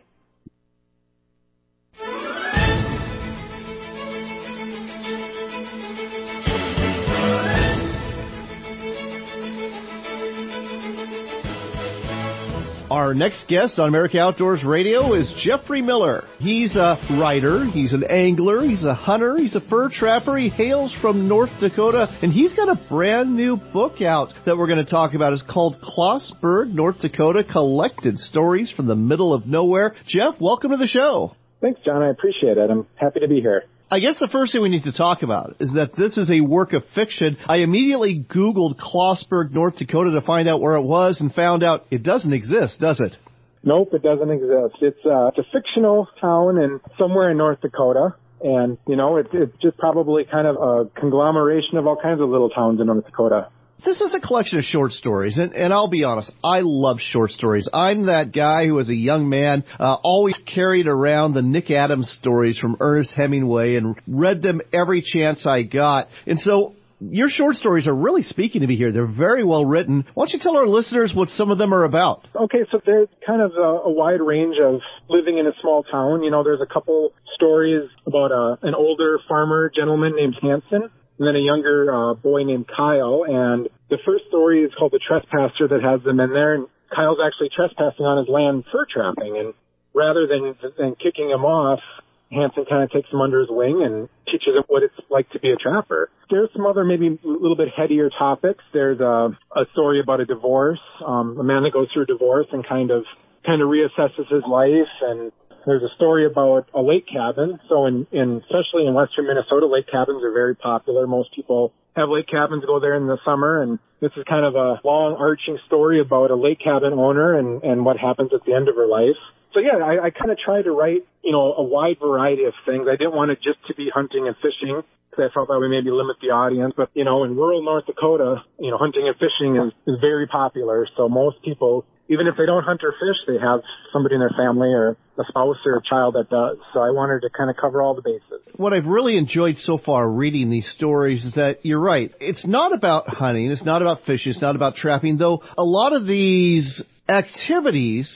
Our next guest on America Outdoors Radio is Jeffrey Miller. He's a writer, he's an angler, he's a hunter, he's a fur trapper. He hails from North Dakota, and he's got a brand new book out that we're going to talk about. It's called Klossburg, North Dakota, Collected Stories from the Middle of Nowhere. Jeff, welcome to the show. Thanks, John. I appreciate it. I'm happy to be here. I guess the first thing we need to talk about is that this is a work of fiction. I immediately Googled Klossburg, North Dakota to find out where it was and found out it doesn't exist, does it? Nope, it doesn't exist. It's a fictional town somewhere in North Dakota. And, it's just probably kind of a conglomeration of all kinds of little towns in North Dakota. This is a collection of short stories, and I'll be honest, I love short stories. I'm that guy who, as a young man, always carried around the Nick Adams stories from Ernest Hemingway and read them every chance I got. And so your short stories are really speaking to me here. They're very well written. Why don't you tell our listeners what some of them are about? Okay, so there's kind of a wide range of living in a small town. There's a couple stories about an older farmer gentleman named Hanson, and then a younger boy named Kyle. And the first story is called The Trespasser that has them in there. And Kyle's actually trespassing on his land fur trapping. And rather than kicking him off, Hanson kind of takes him under his wing and teaches him what it's like to be a trapper. There's some other maybe a little bit headier topics. There's a story about a divorce, a man that goes through a divorce and kind of reassesses his life. And there's a story about a lake cabin. So especially in western Minnesota, lake cabins are very popular. Most people have lake cabins, go there in the summer, and this is kind of a long arching story about a lake cabin owner and what happens at the end of her life. So yeah, I kind of try to write, a wide variety of things. I didn't want it just to be hunting and fishing, because I felt that would maybe limit the audience. But, in rural North Dakota, hunting and fishing is very popular. So most people, even if they don't hunt or fish, they have somebody in their family or a spouse or a child that does. So I wanted to kind of cover all the bases. What I've really enjoyed so far reading these stories is that you're right. It's not about hunting. It's not about fishing. It's not about trapping, though a lot of these activities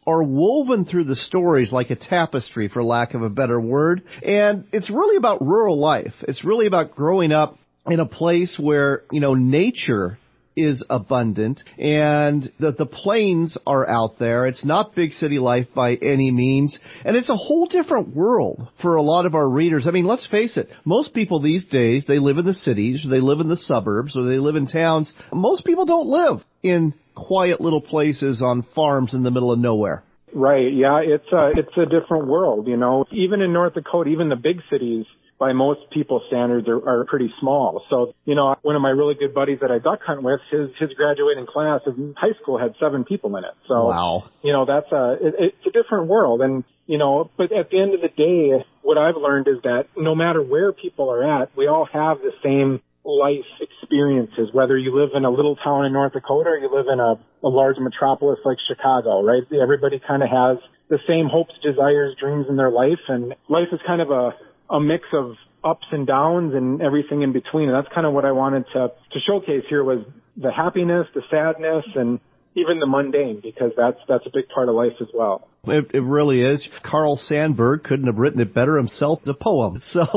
are woven through the stories like a tapestry, for lack of a better word. And it's really about rural life. It's really about growing up in a place where, nature is abundant and the plains are out there. It's not big city life by any means. And it's a whole different world for a lot of our readers. I mean, let's face it. Most people these days, they live in the cities, or they live in the suburbs, or they live in towns. Most people don't live in quiet little places on farms in the middle of nowhere. Right. Yeah. It's a different world, even in North Dakota, even the big cities, by most people's standards, are pretty small. So, one of my really good buddies that I duck hunt with, his graduating class of high school had 7 people in it. So, wow. That's it's a different world. And, but at the end of the day, what I've learned is that no matter where people are at, we all have the same life experiences, whether you live in a little town in North Dakota or you live in a large metropolis like Chicago, right? Everybody kind of has the same hopes, desires, dreams in their life. And life is kind of a mix of ups and downs and everything in between. And that's kind of what I wanted to showcase here, was the happiness, the sadness, and even the mundane, because that's a big part of life as well. It really is. Carl Sandburg couldn't have written it better himself, the poem. So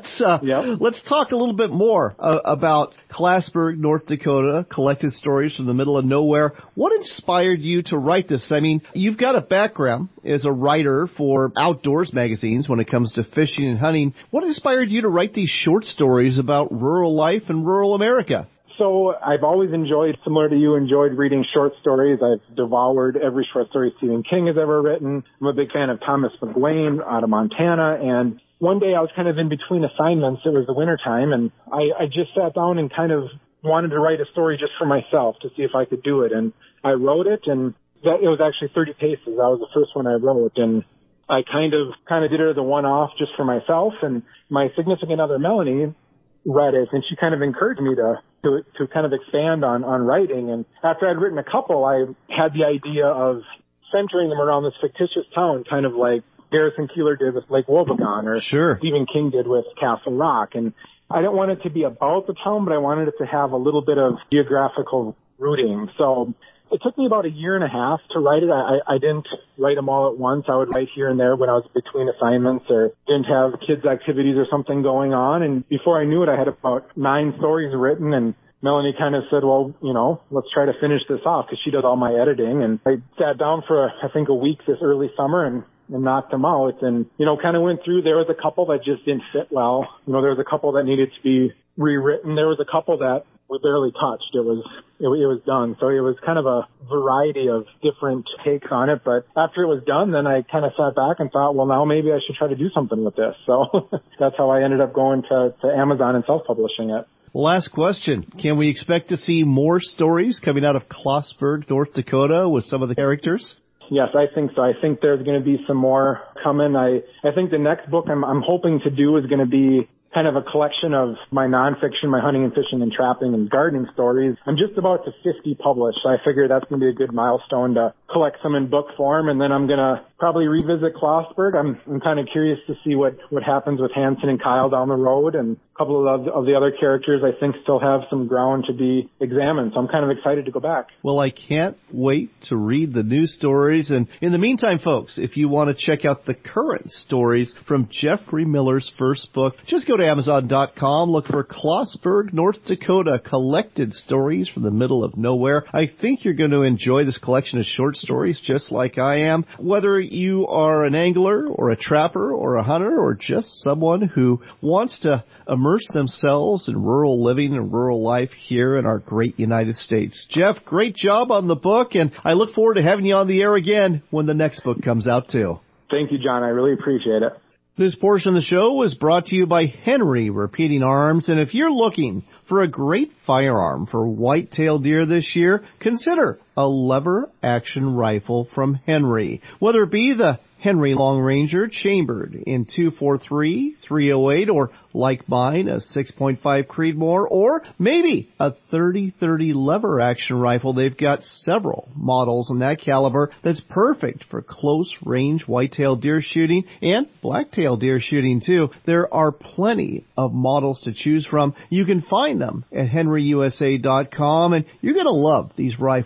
let's talk a little bit more about Classburg, North Dakota, Collected Stories from the Middle of Nowhere. What inspired you to write this? I mean, you've got a background as a writer for outdoors magazines when it comes to fishing and hunting. What inspired you to write these short stories about rural life in rural America? So I've always similar to you, enjoyed reading short stories. I've devoured every short story Stephen King has ever written. I'm a big fan of Thomas McGuane out of Montana. And one day I was kind of in between assignments. It was the wintertime, and I just sat down and kind of wanted to write a story just for myself to see if I could do it. And I wrote it, and it was actually 30 pages. That was the first one I wrote. And I kind of did it as a one-off just for myself. And my significant other, Melanie, read it, and she kind of encouraged me to kind of expand on writing. And after I'd written a couple, I had the idea of centering them around this fictitious town, kind of like Garrison Keillor did with Lake Wobegon, or Stephen King did with Castle Rock. And I didn't want it to be about the town, but I wanted it to have a little bit of geographical rooting. So it took me about 1.5 years to write it. I didn't write them all at once. I would write here and there when I was between assignments or didn't have kids' activities or something going on. And before I knew it, I had about 9 stories written. And Melanie kind of said, well, let's try to finish this off, because she does all my editing. And I sat down for, I think, a week this early summer and knocked them out. And, kind of went through. There was a couple that just didn't fit well. There was a couple that needed to be rewritten. There was a couple that were barely touched. It was done. So it was kind of a variety of different takes on it. But after it was done, then I kind of sat back and thought, well, now maybe I should try to do something with this. So that's how I ended up going to Amazon and self-publishing it. Last question. Can we expect to see more stories coming out of Classburg, North Dakota, with some of the characters? Yes, I think so. I think there's going to be some more coming. I think the next book I'm hoping to do is going to be kind of a collection of my nonfiction, my hunting and fishing and trapping and gardening stories. I'm just about to 50 published, so I figure that's going to be a good milestone to collect some in book form, and then I'm going to probably revisit Classburg. I'm kind of curious to see what happens with Hanson and Kyle down the road, and a couple of the other characters I think still have some ground to be examined, so I'm kind of excited to go back. Well, I can't wait to read the new stories, and in the meantime, folks, if you want to check out the current stories from Jeffrey Miller's first book, just go to Amazon.com, look for Classburg, North Dakota, Collected Stories from the Middle of Nowhere. I think you're going to enjoy this collection of short stories just like I am. Whether you are an angler or a trapper or a hunter or just someone who wants to immerse themselves in rural living and rural life here in our great United States. Jeff, great job on the book, and I look forward to having you on the air again when the next book comes out too. Thank you, John. I really appreciate it. This portion of the show was brought to you by Henry Repeating Arms, and if you're looking for a great firearm for white-tailed deer this year, consider a lever-action rifle from Henry. Whether it be the Henry Long Ranger chambered in .243, .308, or like mine, a 6.5 Creedmoor, or maybe a 30-30 lever-action rifle. They've got several models in that caliber that's perfect for close-range white-tailed deer shooting and black-tailed deer shooting, too. There are plenty of models to choose from. You can find them at henryusa.com, and you're going to love these rifles. They're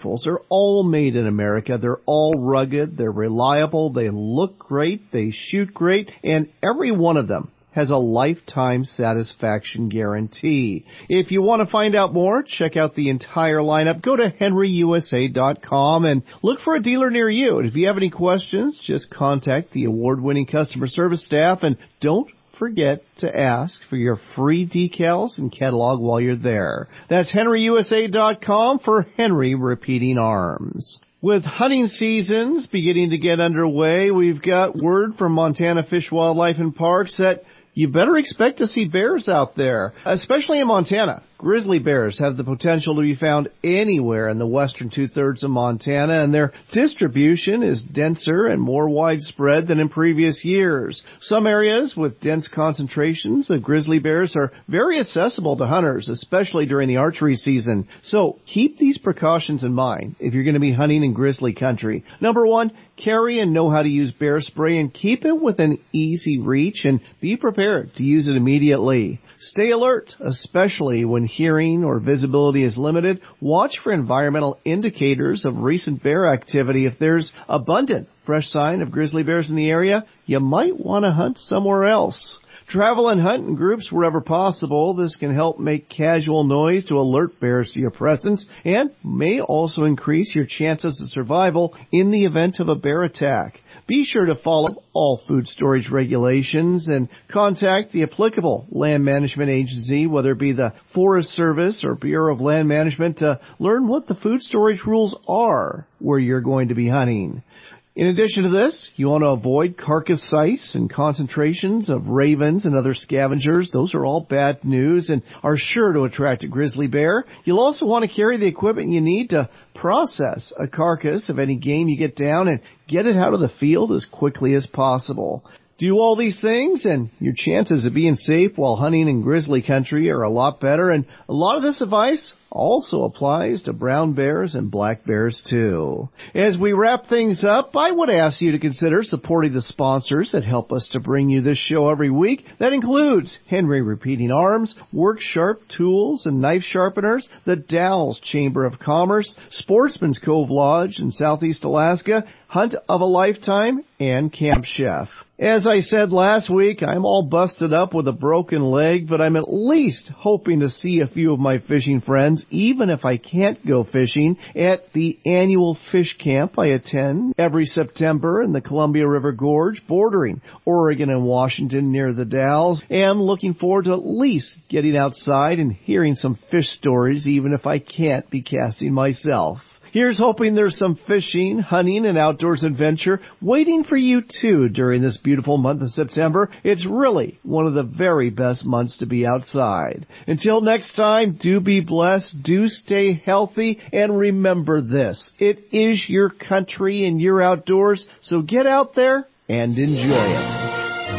all made in America. They're all rugged. They're reliable. They look great. They shoot great. And every one of them has a lifetime satisfaction guarantee. If you want to find out more, check out the entire lineup. Go to henryusa.com and look for a dealer near you. And if you have any questions, just contact the award-winning customer service staff, and don't forget to ask for your free decals and catalog while you're there. That's henryusa.com for Henry Repeating Arms. With hunting seasons beginning to get underway, we've got word from Montana Fish, Wildlife, and Parks that you better expect to see bears out there, especially in Montana. Grizzly bears have the potential to be found anywhere in the western two-thirds of Montana, and their distribution is denser and more widespread than in previous years. Some areas with dense concentrations of grizzly bears are very accessible to hunters, especially during the archery season. So keep these precautions in mind if you're going to be hunting in grizzly country. Number one, carry and know how to use bear spray, and keep it within easy reach, and be prepared to use it immediately. Stay alert, especially when hearing or visibility is limited. Watch for environmental indicators of recent bear activity. If there's abundant fresh sign of grizzly bears in the area, you might want to hunt somewhere else. Travel and hunt in groups wherever possible. This can help make casual noise to alert bears to your presence, and may also increase your chances of survival in the event of a bear attack. Be sure to follow all food storage regulations and contact the applicable land management agency, whether it be the Forest Service or Bureau of Land Management, to learn what the food storage rules are where you're going to be hunting. In addition to this, you want to avoid carcass sites and concentrations of ravens and other scavengers. Those are all bad news and are sure to attract a grizzly bear. You'll also want to carry the equipment you need to process a carcass of any game you get down and get it out of the field as quickly as possible. Do all these things, and your chances of being safe while hunting in grizzly country are a lot better. And a lot of this advice also applies to brown bears and black bears too. As we wrap things up, I would ask you to consider supporting the sponsors that help us to bring you this show every week. That includes Henry Repeating Arms, Work Sharp Tools and Knife Sharpeners, the Dalles Chamber of Commerce, Sportsman's Cove Lodge in Southeast Alaska, Hunt of a Lifetime, and Camp Chef. As I said last week, I'm all busted up with a broken leg, but I'm at least hoping to see a few of my fishing friends, even if I can't go fishing, at the annual fish camp I attend every September in the Columbia River Gorge, bordering Oregon and Washington near the Dalles. I'm looking forward to at least getting outside and hearing some fish stories, even if I can't be casting myself. Here's hoping there's some fishing, hunting, and outdoors adventure waiting for you too during this beautiful month of September. It's really one of the very best months to be outside. Until next time, do be blessed, do stay healthy, and remember this: it is your country and you're outdoors, so get out there and enjoy it.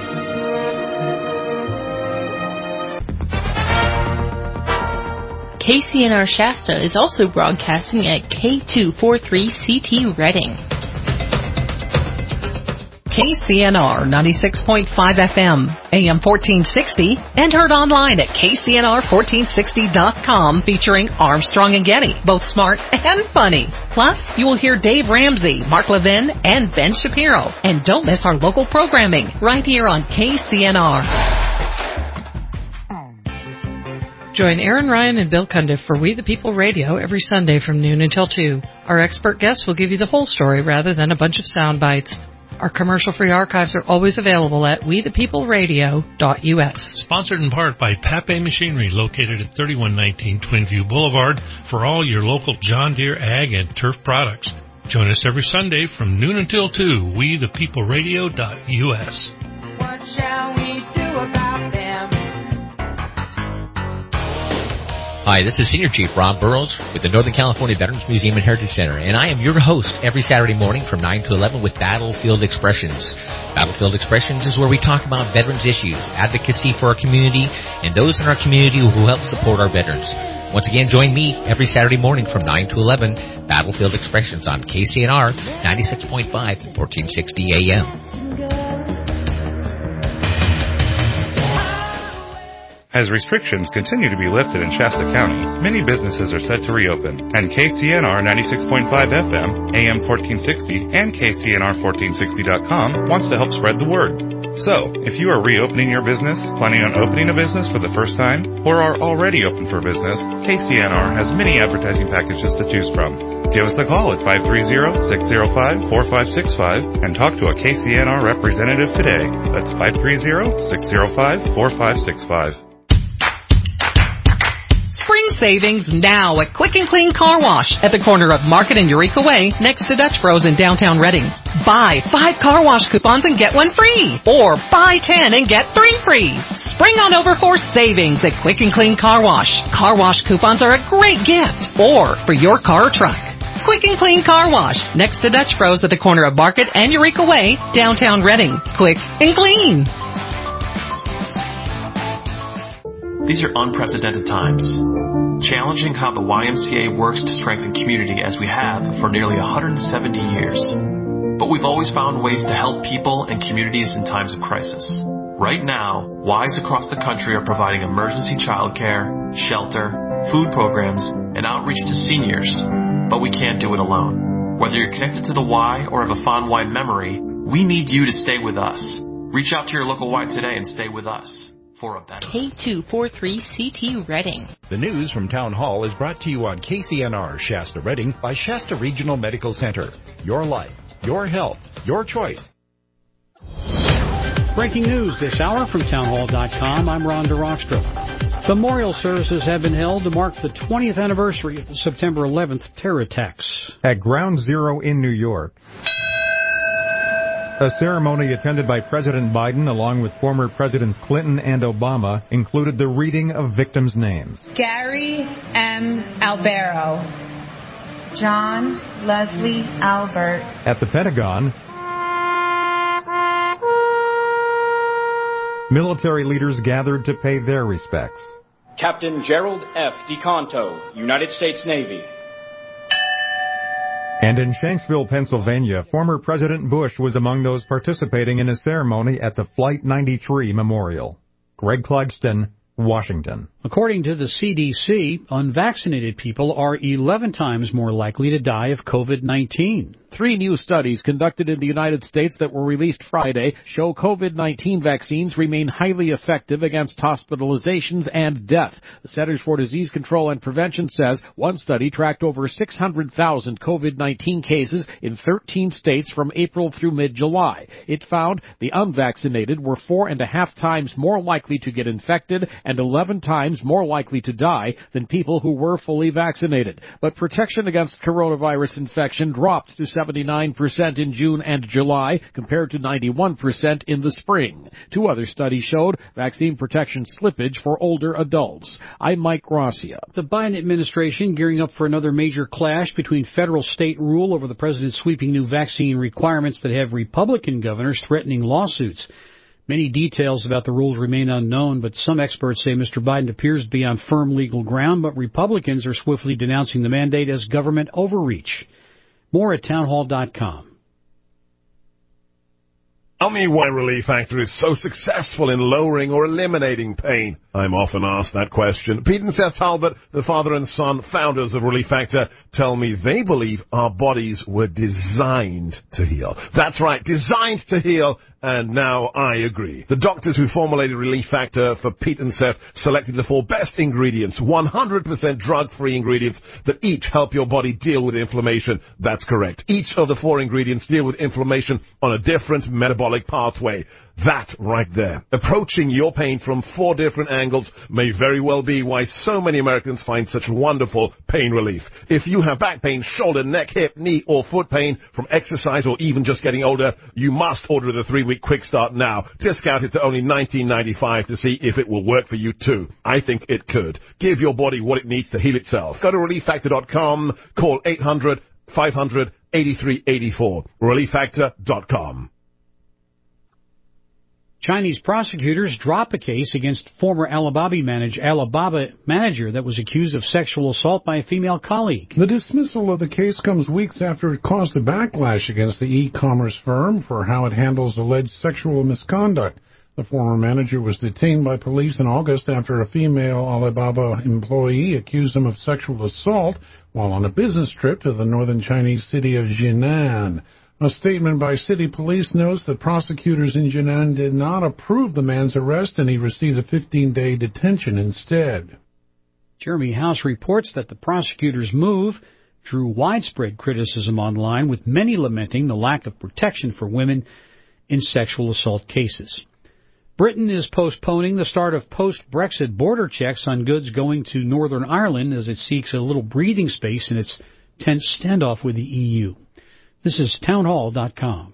KCNR Shasta is also broadcasting at K243CT Reading. KCNR 96.5 FM, AM 1460, and heard online at KCNR1460.com, featuring Armstrong and Getty, both smart and funny. Plus, you will hear Dave Ramsey, Mark Levin, and Ben Shapiro. And don't miss our local programming right here on KCNR. Join Aaron Ryan and Bill Cundiff for We the People Radio every Sunday from noon until 2. Our expert guests will give you the whole story rather than a bunch of sound bites. Our commercial-free archives are always available at wethepeopleradio.us. Sponsored in part by Pape Machinery, located at 3119 Twinview Boulevard, for all your local John Deere ag and turf products. Join us every Sunday from noon until 2, wethepeopleradio.us. What shall we do about them? Hi, this is Senior Chief Ron Burrows with the Northern California Veterans Museum and Heritage Center, and I am your host every Saturday morning from 9 to 11 with Battlefield Expressions. Battlefield Expressions is where we talk about veterans issues, advocacy for our community, and those in our community who help support our veterans. Once again, join me every Saturday morning from 9 to 11, Battlefield Expressions on KCNR 96.5 and 1460 AM. As restrictions continue to be lifted in Shasta County, many businesses are set to reopen, and KCNR 96.5 FM, AM 1460, and KCNR1460.com wants to help spread the word. So, if you are reopening your business, planning on opening a business for the first time, or are already open for business, KCNR has many advertising packages to choose from. Give us a call at 530-605-4565 and talk to a KCNR representative today. That's 530-605-4565. Spring savings now at Quick and Clean Car Wash at the corner of Market and Eureka Way next to Dutch Bros in downtown Reading. Buy 5 car wash coupons and get 1 free. Or buy 10 and get 3 free. Spring on over for savings at Quick and Clean Car Wash. Car wash coupons are a great gift. Or for your car or truck. Quick and Clean Car Wash next to Dutch Bros at the corner of Market and Eureka Way, downtown Reading. Quick and clean. These are unprecedented times, challenging how the YMCA works to strengthen community as we have for nearly 170 years. But we've always found ways to help people and communities in times of crisis. Right now, Ys across the country are providing emergency childcare, shelter, food programs, and outreach to seniors. But we can't do it alone. Whether you're connected to the Y or have a fond Y memory, we need you to stay with us. Reach out to your local Y today and stay with us. K243CT Reading. The news from Town Hall is brought to you on KCNR Shasta Reading by Shasta Regional Medical Center. Your life, your health, your choice. Breaking news this hour from townhall.com. I'm Ron DeRockstra. Memorial services have been held to mark the 20th anniversary of the September 11th terror attacks. At Ground Zero in New York, a ceremony attended by President Biden along with former Presidents Clinton and Obama included the reading of victims' names. Gary M. Albero. John Leslie Albert. At the Pentagon, military leaders gathered to pay their respects. Captain Gerald F. DeConto, United States Navy. And in Shanksville, Pennsylvania, former President Bush was among those participating in a ceremony at the Flight 93 Memorial. Greg Clugston, Washington. According to the CDC, unvaccinated people are 11 times more likely to die of COVID-19. 3 new studies conducted in the United States that were released Friday show COVID-19 vaccines remain highly effective against hospitalizations and death. The Centers for Disease Control and Prevention says one study tracked over 600,000 COVID-19 cases in 13 states from April through mid-July. It found the unvaccinated were 4.5 times more likely to get infected and 11 times more likely to die than people who were fully vaccinated. But protection against coronavirus infection dropped to 79% in June and July, compared to 91% in the spring. 2 other studies showed vaccine protection slippage for older adults. I'm Mike Gracia. The Biden administration gearing up for another major clash between federal-state rule over the president's sweeping new vaccine requirements that have Republican governors threatening lawsuits. Many details about the rules remain unknown, but some experts say Mr. Biden appears to be on firm legal ground, but Republicans are swiftly denouncing the mandate as government overreach. More at townhall.com. Tell me why Relief Factor is so successful in lowering or eliminating pain. I'm often asked that question. Pete and Seth Talbot, the father and son founders of Relief Factor, tell me they believe our bodies were designed to heal. That's right, designed to heal, and now I agree. The doctors who formulated Relief Factor for Pete and Seth selected the 4 best ingredients, 100% drug-free ingredients that each help your body deal with inflammation. That's correct. Each of the 4 ingredients deal with inflammation on a different metabolic pathway. That right there. Approaching your pain from 4 different angles may very well be why so many Americans find such wonderful pain relief. If you have back pain, shoulder, neck, hip, knee, or foot pain from exercise or even just getting older, you must order the 3-week Quick Start now. Discounted to only $19.95 to see if it will work for you too. I think it could. Give your body what it needs to heal itself. Go to ReliefFactor.com. Call 800-500-8384. ReliefFactor.com. Chinese prosecutors drop a case against former Alibaba manager that was accused of sexual assault by a female colleague. The dismissal of the case comes weeks after it caused a backlash against the e-commerce firm for how it handles alleged sexual misconduct. The former manager was detained by police in August after a female Alibaba employee accused him of sexual assault while on a business trip to the northern Chinese city of Jinan. A statement by city police notes that prosecutors in Jinan did not approve the man's arrest and he received a 15-day detention instead. Jeremy House reports that the prosecutor's move drew widespread criticism online, with many lamenting the lack of protection for women in sexual assault cases. Britain is postponing the start of post-Brexit border checks on goods going to Northern Ireland as it seeks a little breathing space in its tense standoff with the EU. This is townhall.com.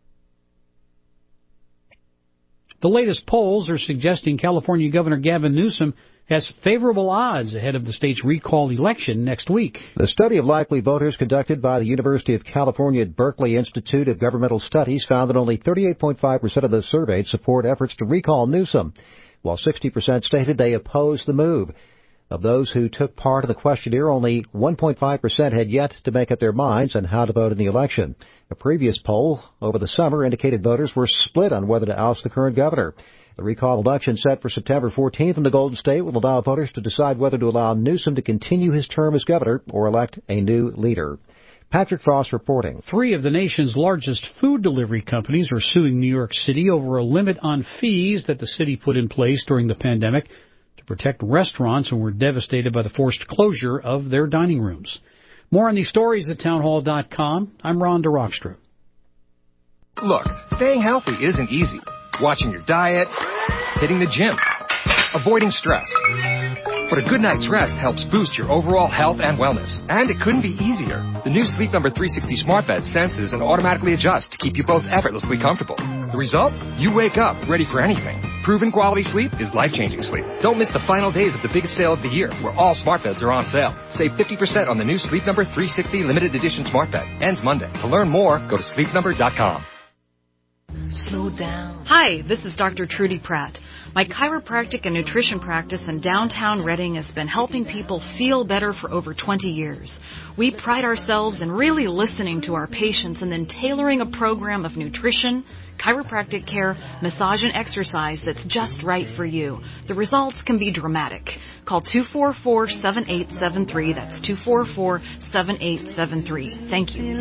The latest polls are suggesting California Governor Gavin Newsom has favorable odds ahead of the state's recall election next week. The study of likely voters conducted by the University of California at Berkeley Institute of Governmental Studies found that only 38.5% of those surveyed support efforts to recall Newsom, while 60% stated they oppose the move. Of those who took part in the questionnaire, only 1.5% had yet to make up their minds on how to vote in the election. A previous poll over the summer indicated voters were split on whether to oust the current governor. The recall election set for September 14th in the Golden State will allow voters to decide whether to allow Newsom to continue his term as governor or elect a new leader. Patrick Frost reporting. 3 of the nation's largest food delivery companies are suing New York City over a limit on fees that the city put in place during the pandemic to protect restaurants who were devastated by the forced closure of their dining rooms. More on these stories at townhall.com. I'm Ron DeRockstra. Look, staying healthy isn't easy. Watching your diet, hitting the gym, avoiding stress. But a good night's rest helps boost your overall health and wellness. And it couldn't be easier. The new Sleep Number 360 smart bed senses and automatically adjusts to keep you both effortlessly comfortable. The result? You wake up ready for anything. Proven quality sleep is life-changing sleep. Don't miss the final days of the biggest sale of the year, where all smart beds are on sale. Save 50% on the new Sleep Number 360 limited edition smart bed. Ends Monday. To learn more, go to sleepnumber.com. Slow down. Hi, this is Dr. Trudy Pratt. My chiropractic and nutrition practice in downtown Reading has been helping people feel better for over 20 years. We pride ourselves in really listening to our patients and then tailoring a program of nutrition, chiropractic care, massage, and exercise that's just right for you. The results can be dramatic. Call 244-7873. That's 244-7873. Thank you.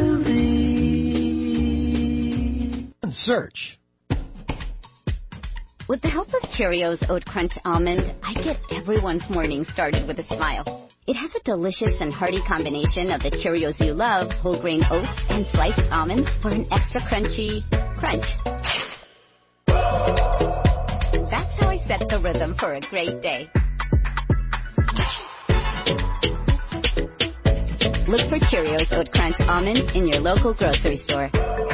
Search. With the help of Cheerios Oat Crunch Almond, I get everyone's morning started with a smile. It has a delicious and hearty combination of the Cheerios you love, whole grain oats, and sliced almonds for an extra crunchy crunch. That's how I set the rhythm for a great day. Look for Cheerios Oat Crunch Almond in your local grocery store.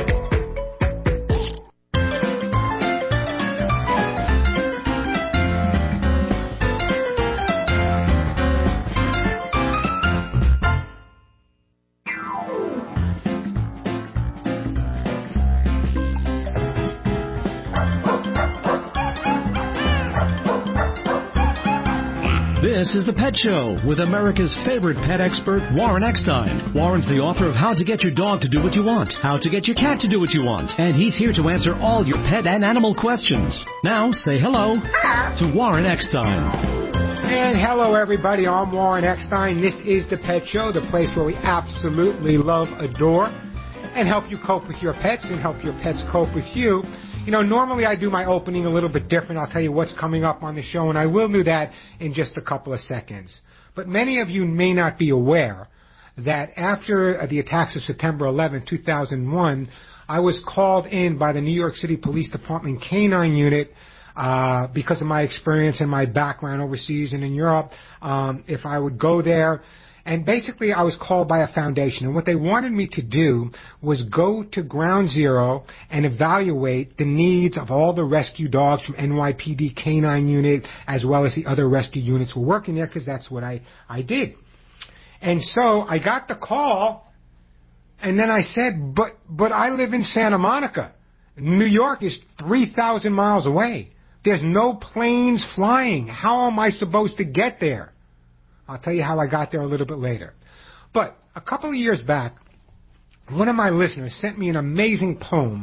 This is The Pet Show with America's favorite pet expert, Warren Eckstein. Warren's the author of How to Get Your Dog to Do What You Want, How to Get Your Cat to Do What You Want, and he's here to answer all your pet and animal questions. Now, say hello to Warren Eckstein. And hello, everybody. I'm Warren Eckstein. This is The Pet Show, the place where we absolutely love, adore, and help you cope with your pets and help your pets cope with you. You know, normally I do my opening a little bit different. I'll tell you what's coming up on the show, and I will do that in just a couple of seconds. But many of you may not be aware that after the attacks of September 11, 2001, I was called in by the New York City Police Department Canine Unit because of my experience and my background overseas and in Europe, if I would go there. And basically, I was called by a foundation, and what they wanted me to do was go to Ground Zero and evaluate the needs of all the rescue dogs from NYPD Canine Unit, as well as the other rescue units who were working there, because that's what I did. And so I got the call, and then I said, but I live in Santa Monica. New York is 3,000 miles away. There's no planes flying. How am I supposed to get there? I'll tell you how I got there a little bit later. But a couple of years back, one of my listeners sent me an amazing poem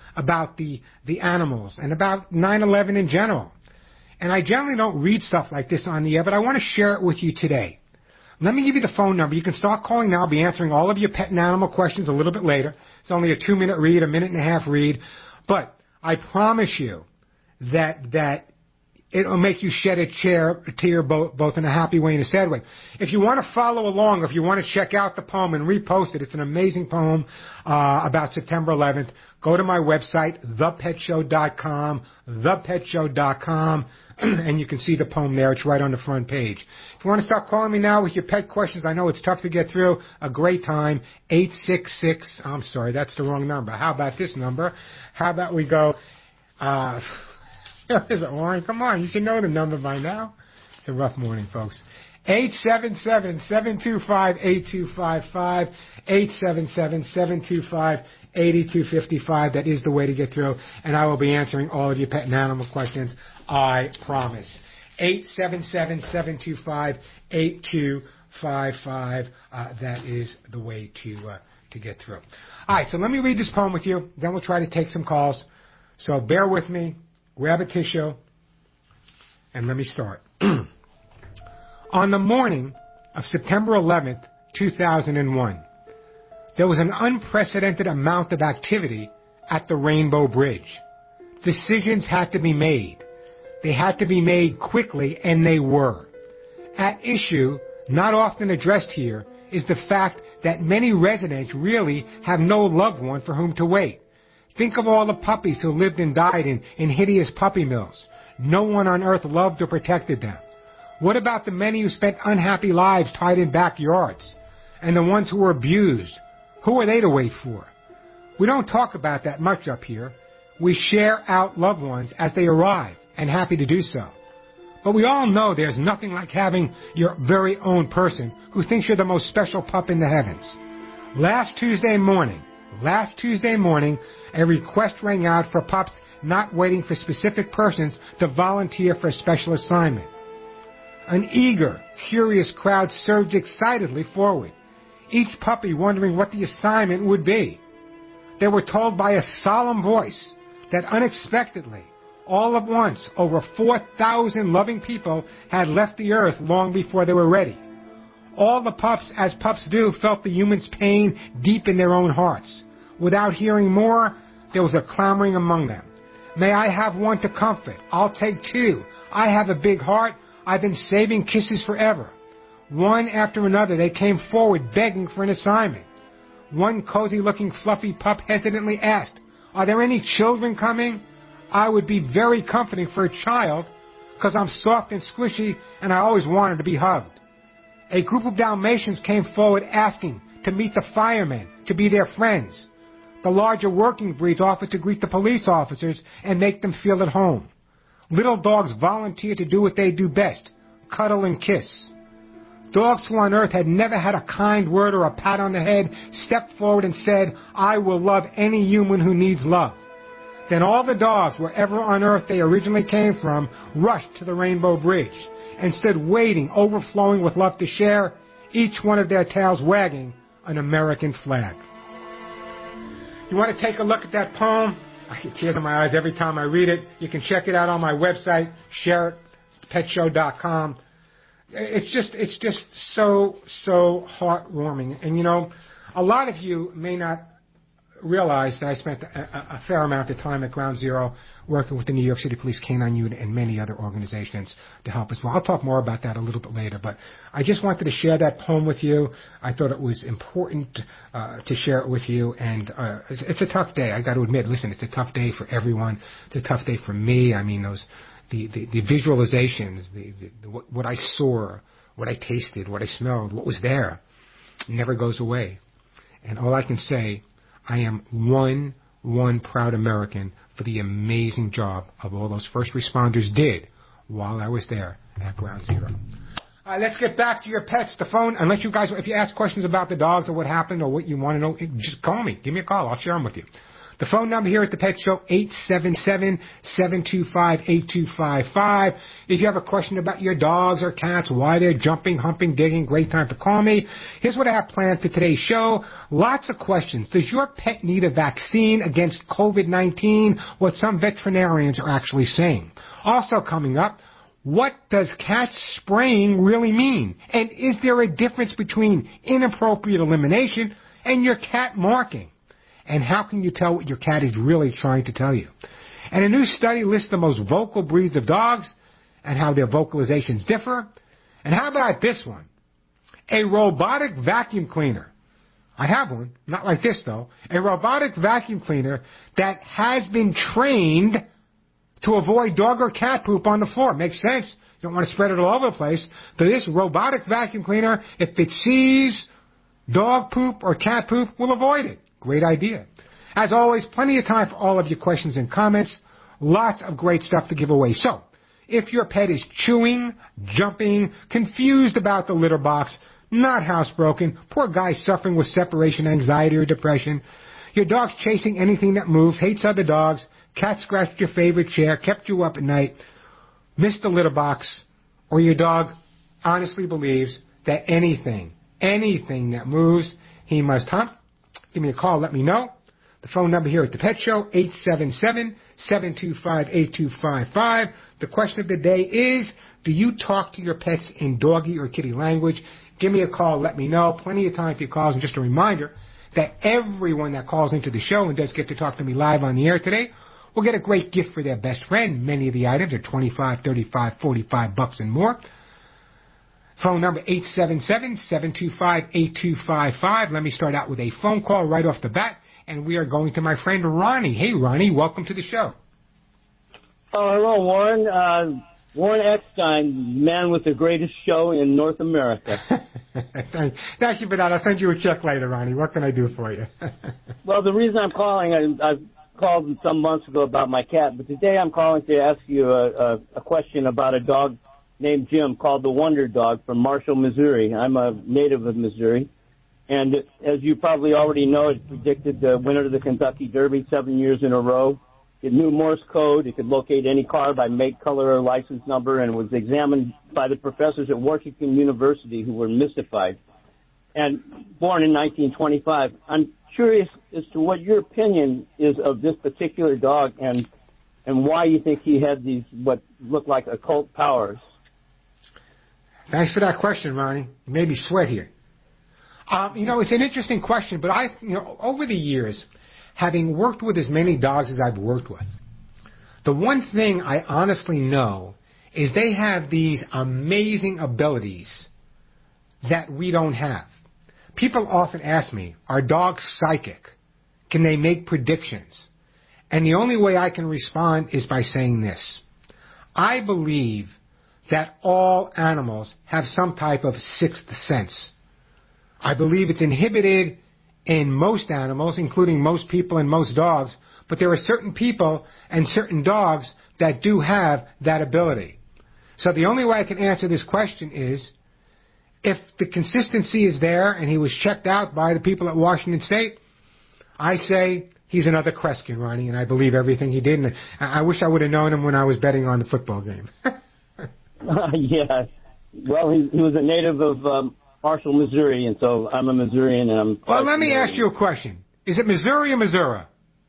about the animals and about 9/11 in general. And I generally don't read stuff like this on the air, but I want to share it with you today. Let me give you the phone number. You can start calling now. I'll be answering all of your pet and animal questions a little bit later. It's only a 2-minute read, a 1.5-minute read. But I promise you that it'll make you shed a tear both in a happy way and a sad way. If you want to follow along, if you want to check out the poem and repost it, it's an amazing poem about September 11th. Go to my website, thepetshow.com, thepetshow.com, and you can see the poem there. It's right on the front page. If you want to start calling me now with your pet questions, I know it's tough to get through. A great time, 866. I'm sorry, that's the wrong number. How about this number? How about we go... Is it, Warren? Come on, you should know the number by now. It's a rough morning, folks. 877-725-8255, 877-725-8255. That is the way to get through, and I will be answering all of your pet and animal questions, I promise. 877-725-8255. That is the way to get through. All right, so let me read this poem with you, then we'll try to take some calls. So bear with me. Grab a tissue, and let me start. On the morning of September 11th, 2001, there was an unprecedented amount of activity at the Rainbow Bridge. Decisions had to be made. They had to be made quickly, and they were. At issue, not often addressed here, is the fact that many residents really have no loved one for whom to wait. Think of all the puppies who lived and died in hideous puppy mills. No one on earth loved or protected them. What about the many who spent unhappy lives tied in backyards? And the ones who were abused? Who are they to wait for? We don't talk about that much up here. We share out loved ones as they arrive, and happy to do so. But we all know there's nothing like having your very own person who thinks you're the most special pup in the heavens. Last Tuesday morning, a request rang out for pups not waiting for specific persons to volunteer for a special assignment. An eager, curious crowd surged excitedly forward, each puppy wondering what the assignment would be. They were told by a solemn voice that unexpectedly, all at once, over 4,000 loving people had left the earth long before they were ready. All the pups, as pups do, felt the human's pain deep in their own hearts. Without hearing more, there was a clamoring among them. May I have one to comfort? I'll take 2. I have a big heart. I've been saving kisses forever. One after another, they came forward begging for an assignment. One cozy-looking fluffy pup hesitantly asked, "Are there any children coming? I would be very comforting for a child, because I'm soft and squishy and I always wanted to be hugged." A group of Dalmatians came forward asking to meet the firemen, to be their friends. The larger working breeds offered to greet the police officers and make them feel at home. Little dogs volunteered to do what they do best, cuddle and kiss. Dogs who on earth had never had a kind word or a pat on the head stepped forward and said, "I will love any human who needs love." Then all the dogs, wherever on earth they originally came from, rushed to the Rainbow Bridge and stood waiting, overflowing with love to share, each one of their tails wagging an American flag. You want to take a look at that poem? I get tears in my eyes every time I read it. You can check it out on my website, sharepetshow.com. It's just so heartwarming. And you know, a lot of you may not realize that I spent a fair amount of time at Ground Zero working with the New York City Police Canine Unit and many other organizations to help as well. I'll talk more about that a little bit later, but I just wanted to share that poem with you. I thought it was important to share it with you, and it's a tough day. I got to admit, listen, it's a tough day for everyone. It's a tough day for me. I mean, the visualizations, what I saw, what I tasted, what I smelled, what was there, never goes away. And all I can say, I am one proud American for the amazing job of all those first responders did while I was there at Ground Zero. All right, let's get back to your pets. The phone, unless you guys, if you ask questions about the dogs or what happened or what you want to know, just call me. Give me a call. I'll share them with you. The phone number here at the Pet Show, 877-725-8255. If you have a question about your dogs or cats, why they're jumping, humping, digging, great time to call me. Here's what I have planned for today's show. Lots of questions. Does your pet need a vaccine against COVID-19? What some veterinarians are actually saying. Also coming up, what does cat spraying really mean? And is there a difference between inappropriate elimination and your cat marking? And how can you tell what your cat is really trying to tell you? And a new study lists the most vocal breeds of dogs and how their vocalizations differ. And how about this one? A robotic vacuum cleaner. I have one, not like this though. A robotic vacuum cleaner that has been trained to avoid dog or cat poop on the floor. Makes sense. You don't want to spread it all over the place. So this robotic vacuum cleaner, if it sees dog poop or cat poop, will avoid it. Great idea. As always, plenty of time for all of your questions and comments. Lots of great stuff to give away. So, if your pet is chewing, jumping, confused about the litter box, not housebroken, poor guy suffering with separation anxiety or depression, your dog's chasing anything that moves, hates other dogs, cat scratched your favorite chair, kept you up at night, missed the litter box, or your dog honestly believes that anything that moves, he must hump, give me a call, let me know. The phone number here at the Pet Show, 877-725-8255. The question of the day is, do you talk to your pets in doggy or kitty language? Give me a call, let me know. Plenty of time for your calls. And just a reminder that everyone that calls into the show and does get to talk to me live on the air today will get a great gift for their best friend. Many of the items are $25, $35, $45 and more. Phone number 877-725-8255. Let me start out with a phone call right off the bat, and we are going to my friend Ronnie. Hey, Ronnie, welcome to the show. Oh, hello, Warren. Warren Eckstein, man with the greatest show in North America. Thank you for that. I'll send you a check later, Ronnie. What can I do for you? Well, the reason I'm calling, I've called some months ago about my cat, but today I'm calling to ask you a question about a dog named Jim called the Wonder Dog from Marshall, Missouri. I'm a native of Missouri. And as you probably already know, it predicted the winner of the Kentucky Derby 7 years in a row. It knew Morse code. It could locate any car by make, color, or license number, and was examined by the professors at Washington University who were mystified. And born in 1925. I'm curious as to what your opinion is of this particular dog and why you think he had these what look like occult powers. Thanks for that question, Ronnie. You made me sweat here. It's an interesting question, but over the years, having worked with as many dogs as I've worked with, the one thing I honestly know is they have these amazing abilities that we don't have. People often ask me, are dogs psychic? Can they make predictions? And the only way I can respond is by saying this. I believe that all animals have some type of sixth sense. I believe it's inhibited in most animals, including most people and most dogs, but there are certain people and certain dogs that do have that ability. So the only way I can answer this question is, if the consistency is there and he was checked out by the people at Washington State, I say he's another Kreskin, Ronnie, and I believe everything he did. And I wish I would have known him when I was betting on the football game. Yeah. Well, he was a native of Marshall, Missouri, and so I'm a Missourian. And well, let me ask you a question. Is it Missouri or Missouri?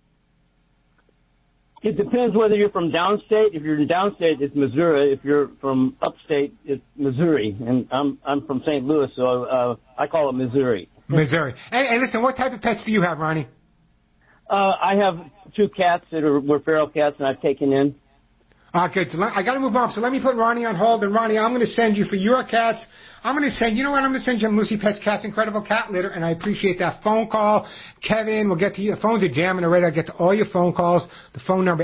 It depends whether you're from downstate. If you're in downstate, it's Missouri. If you're from upstate, it's Missouri. And I'm from St. Louis, so I call it Missouri. Missouri. And listen, what type of pets do you have, Ronnie? I have 2 cats that were feral cats, and I've taken in. Okay, so I got to move on. So let me put Ronnie on hold. And Ronnie, I'm going to send you for your cats. I'm going to send, you know what? I'm going to send you Lucy Pet's Cats Incredible Cat Litter. And I appreciate that phone call. Kevin, we'll get to you. The phones are jamming already. I'll get to all your phone calls. The phone number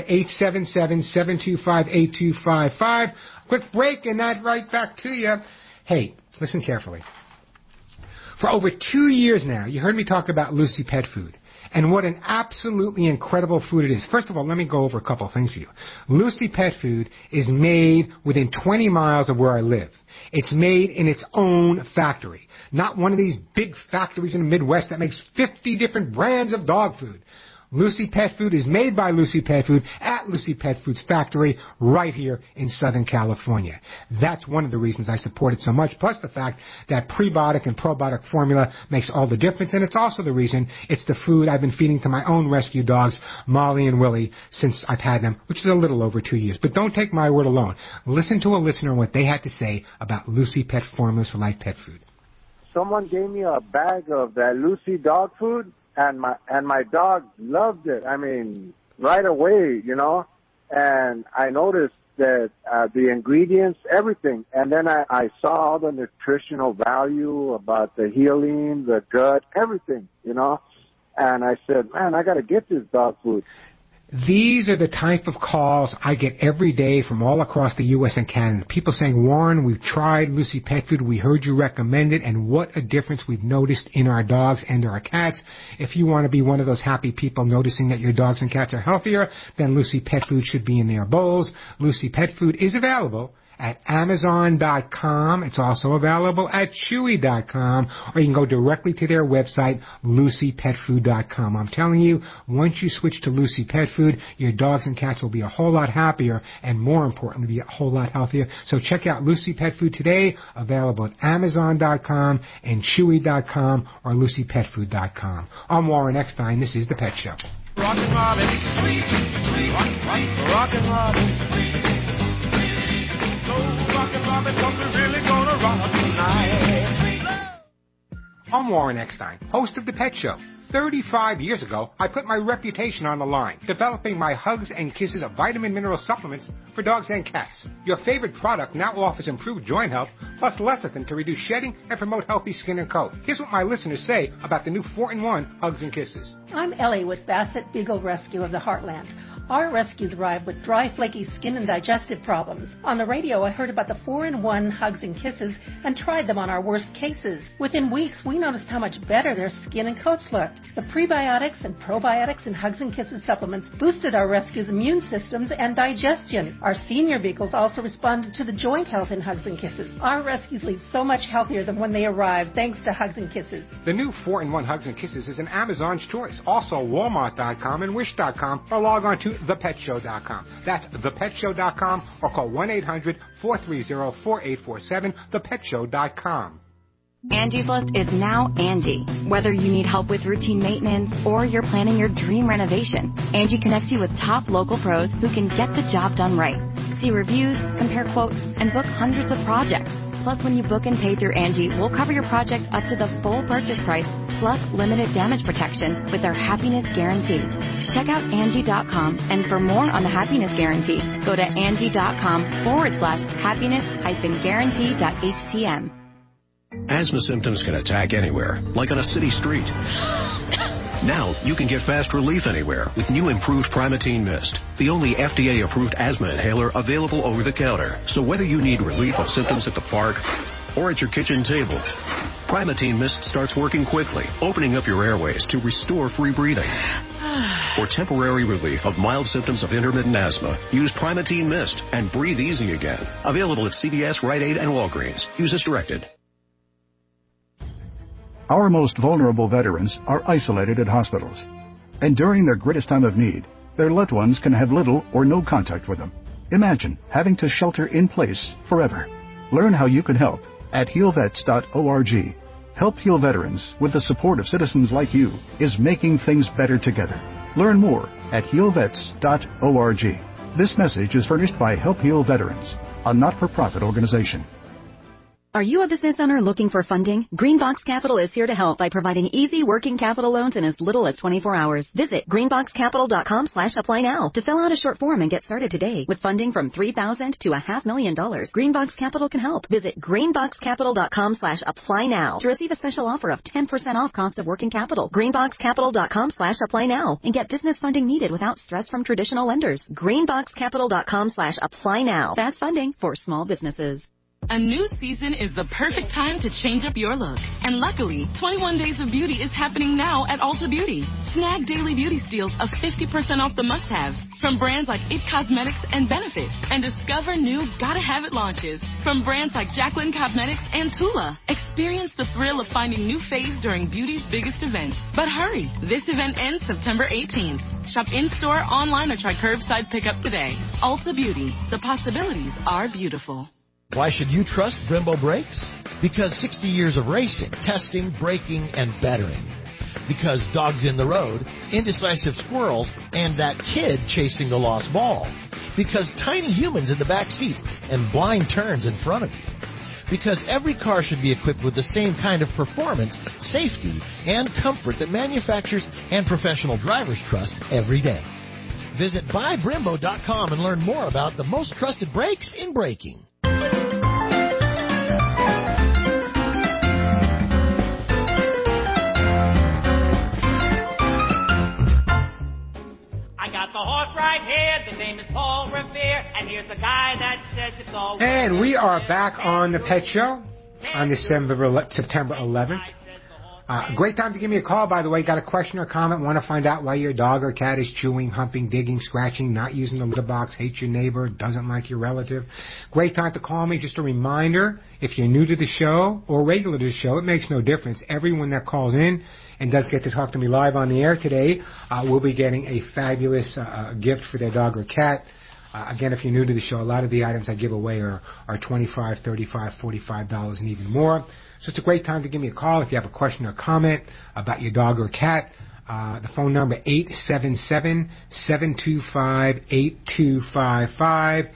877-725-8255. Quick break and that right back to you. Hey, listen carefully. For over 2 years now, you heard me talk about Lucy Pet Food. And what an absolutely incredible food it is. First of all, let me go over a couple of things for you. Lucy Pet Food is made within 20 miles of where I live. It's made in its own factory. Not one of these big factories in the Midwest that makes 50 different brands of dog food. Lucy Pet Food is made by Lucy Pet Food at Lucy Pet Food's factory right here in Southern California. That's one of the reasons I support it so much, plus the fact that prebiotic and probiotic formula makes all the difference, and it's also the reason it's the food I've been feeding to my own rescue dogs, Molly and Willie, since I've had them, which is a little over 2 years. But don't take my word alone. Listen to a listener and what they had to say about Lucy Pet Formulas for Life Pet Food. Someone gave me a bag of that Lucy dog food, and my dog loved it. I mean, right away, you know. And I noticed that the ingredients, everything. And then I saw all the nutritional value about the healing, the gut, everything, you know. And I said, man, I got to get this dog food. These are the type of calls I get every day from all across the U.S. and Canada. People saying, Warren, we've tried Lucy Pet Food. We heard you recommend it, and what a difference we've noticed in our dogs and our cats. If you want to be one of those happy people noticing that your dogs and cats are healthier, then Lucy Pet Food should be in their bowls. Lucy Pet Food is available at Amazon.com. It's also available at Chewy.com, or you can go directly to their website, LucyPetFood.com. I'm telling you, once you switch to Lucy Pet Food, your dogs and cats will be a whole lot happier, and more importantly, be a whole lot healthier. So check out Lucy Pet Food today, available at Amazon.com and Chewy.com or LucyPetFood.com. I'm Warren Eckstein. This is The Pet Show. Rockin' Robin, Rockin' Robin. I'm Warren Eckstein, host of The Pet Show. 35 years ago, I put my reputation on the line, developing my Hugs and Kisses of vitamin mineral supplements for dogs and cats. Your favorite product now offers improved joint health, plus lecithin to reduce shedding and promote healthy skin and coat. Here's what my listeners say about the new 4-in-1 Hugs and Kisses. I'm Ellie with Bassett Beagle Rescue of the Heartland. Our rescues arrive with dry, flaky skin and digestive problems. On the radio, I heard about the 4-in-1 Hugs and Kisses and tried them on our worst cases. Within weeks, we noticed how much better their skin and coats looked. The prebiotics and probiotics in Hugs and Kisses supplements boosted our rescues' immune systems and digestion. Our senior beagles also responded to the joint health in Hugs and Kisses. Our rescues leave so much healthier than when they arrived, thanks to Hugs and Kisses. The new 4-in-1 Hugs and Kisses is an Amazon's choice. Also, Walmart.com and Wish.com, or log on to ThePetShow.com. That's ThePetShow.com, or call 1-800-430-4847, ThePetShow.com. Angie's List is now Angie. Whether you need help with routine maintenance or you're planning your dream renovation, Angie connects you with top local pros who can get the job done right. See reviews, compare quotes, and book hundreds of projects. Plus, when you book and pay through Angie, we'll cover your project up to the full purchase price, plus limited damage protection with our Happiness Guarantee. Check out Angie.com, and for more on the Happiness Guarantee, go to Angie.com/happiness-guarantee.htm. Asthma symptoms can attack anywhere, like on a city street. Now, you can get fast relief anywhere with new improved Primatene Mist, the only FDA-approved asthma inhaler available over the counter. So whether you need relief of symptoms at the park or at your kitchen table, Primatene Mist starts working quickly, opening up your airways to restore free breathing. For temporary relief of mild symptoms of intermittent asthma, use Primatene Mist and breathe easy again. Available at CVS, Rite Aid, and Walgreens. Use as directed. Our most vulnerable veterans are isolated at hospitals, and during their greatest time of need, their loved ones can have little or no contact with them. Imagine having to shelter in place forever. Learn how you can help at healvets.org. Help Heal Veterans with the support of citizens like you is making things better together. Learn more at healvets.org. This message is furnished by Help Heal Veterans, a not-for-profit organization. Are you a business owner looking for funding? Greenbox Capital is here to help by providing easy working capital loans in as little as 24 hours. Visit greenboxcapital.com/apply now to fill out a short form and get started today. With funding from $3,000 to $500,000, Greenbox Capital can help. Visit greenboxcapital.com/apply now to receive a special offer of 10% off cost of working capital. Greenboxcapital.com/apply now and get business funding needed without stress from traditional lenders. Greenboxcapital.com/apply now. Fast funding for small businesses. A new season is the perfect time to change up your look. And luckily, 21 Days of Beauty is happening now at Ulta Beauty. Snag daily beauty steals of 50% off the must-haves from brands like IT Cosmetics and Benefit. And discover new gotta-have-it launches from brands like Jaclyn Cosmetics and Tula. Experience the thrill of finding new faves during beauty's biggest events. But hurry, this event ends September 18th. Shop in-store, online, or try curbside pickup today. Ulta Beauty. The possibilities are beautiful. Why should you trust Brembo Brakes? Because 60 years of racing, testing, braking, and bettering. Because dogs in the road, indecisive squirrels, and that kid chasing the lost ball. Because tiny humans in the back seat and blind turns in front of you. Because every car should be equipped with the same kind of performance, safety, and comfort that manufacturers and professional drivers trust every day. Visit buybrembo.com and learn more about the most trusted brakes in braking. I got the horse right here, the name is Paul Revere, and here's the guy that says it's all... And we are back on the Pet Show on September 11th. Great time to give me a call, by the way. Got a question or comment? Want to find out why your dog or cat is chewing, humping, digging, scratching, not using the litter box, hates your neighbor, doesn't like your relative? Great time to call me. Just a reminder, if you're new to the show or regular to the show, it makes no difference. Everyone that calls in and does get to talk to me live on the air today will be getting a fabulous gift for their dog or cat. Again, if you're new to the show, a lot of the items I give away are $25, $35, $45 and even more. So it's a great time to give me a call if you have a question or comment about your dog or cat. The phone number 877-725-8255,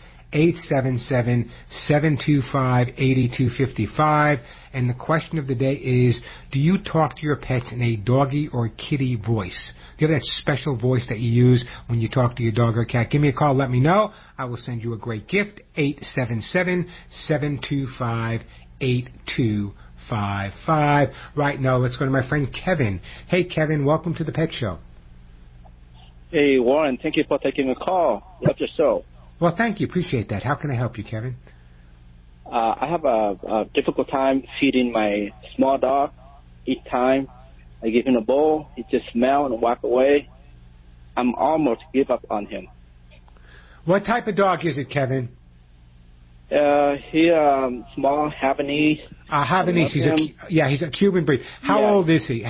877-725-8255. And the question of the day is, do you talk to your pets in a doggy or kitty voice? Do you have that special voice that you use when you talk to your dog or cat? Give me a call. Let me know. I will send you a great gift. 877-725-8255. Right now, let's go to my friend Kevin. Hey, Kevin, welcome to the Pet Show. Hey, Warren, thank you for taking the call. Love your show. Well, thank you. Appreciate that. How can I help you, Kevin? I have a difficult time feeding my small dog. Each time I give him a bowl, he just smell and walk away. I'm almost give up on him. What type of dog is it, Kevin? He small Havanese. Havanese. He's a Cuban breed. How old is he?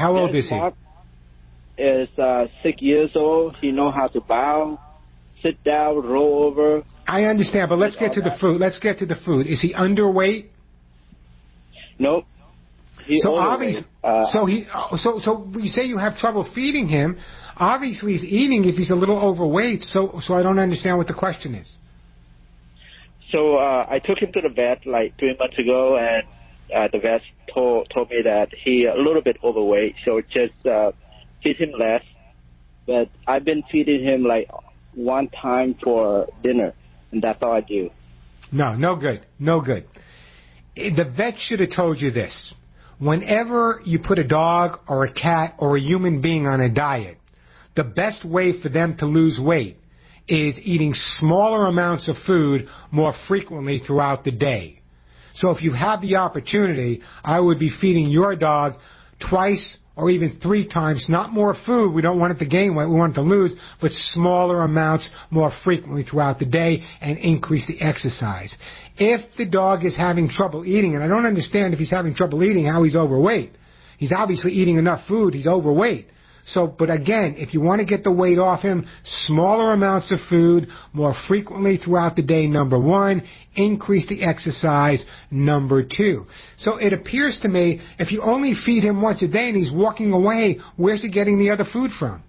Is 6 years old. He know how to bow, sit down, roll over. I understand, but let's get to the food. Is he underweight? Nope. He's obviously, so you say you have trouble feeding him. Obviously, he's eating if he's a little overweight. So I don't understand what the question is. So I took him to the vet like 3 months ago, and the vet told me that he a little bit overweight, so just feed him less. But I've been feeding him like one time for dinner, and that's all I do. No good. The vet should have told you this. Whenever you put a dog or a cat or a human being on a diet, the best way for them to lose weight is eating smaller amounts of food more frequently throughout the day. So if you have the opportunity, I would be feeding your dog twice or even 3 times, not more food. We don't want it to gain weight. We want it to lose, but smaller amounts more frequently throughout the day and increase the exercise. If the dog is having trouble eating, and I don't understand if he's having trouble eating how he's overweight. He's obviously eating enough food. He's overweight. But again, if you want to get the weight off him, smaller amounts of food more frequently throughout the day, number 1. Increase the exercise, number 2. So it appears to me, if you only feed him once a day and he's walking away, where's he getting the other food from?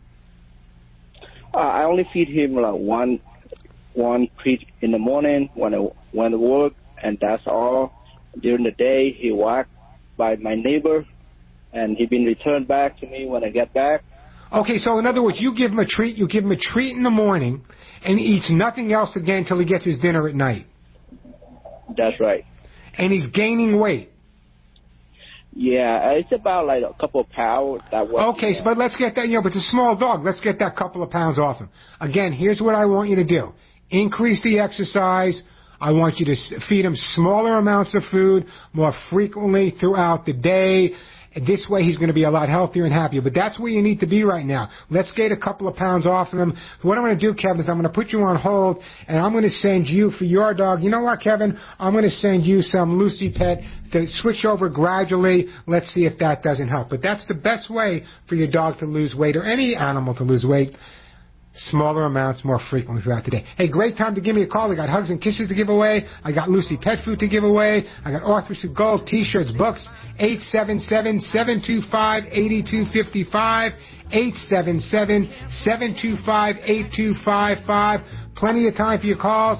I only feed him like one treat in the morning when I work, and that's all. During the day, he walks by my neighbor, and he been returned back to me when I get back. Okay, so in other words, you give him a treat in the morning, and he eats nothing else again until he gets his dinner at night. That's right. And he's gaining weight. Yeah, it's about like a couple of pounds. Okay, but let's get that, but it's a small dog. Let's get that couple of pounds off him. Again, here's what I want you to do. Increase the exercise. I want you to feed him smaller amounts of food more frequently throughout the day. This way he's going to be a lot healthier and happier. But that's where you need to be right now. Let's get a couple of pounds off of him. What I'm going to do, Kevin, is I'm going to put you on hold, and I'm going to send you for your dog. You know what, Kevin? I'm going to send you some Lucy Pet to switch over gradually. Let's see if that doesn't help. But that's the best way for your dog to lose weight, or any animal to lose weight. Smaller amounts more frequently throughout the day. Hey, great time to give me a call. I got hugs and kisses to give away. I got Lucy Pet Food to give away. I got Arthritis of Gold, T-shirts, books. 877-725-8255. 877-725-8255. Plenty of time for your calls.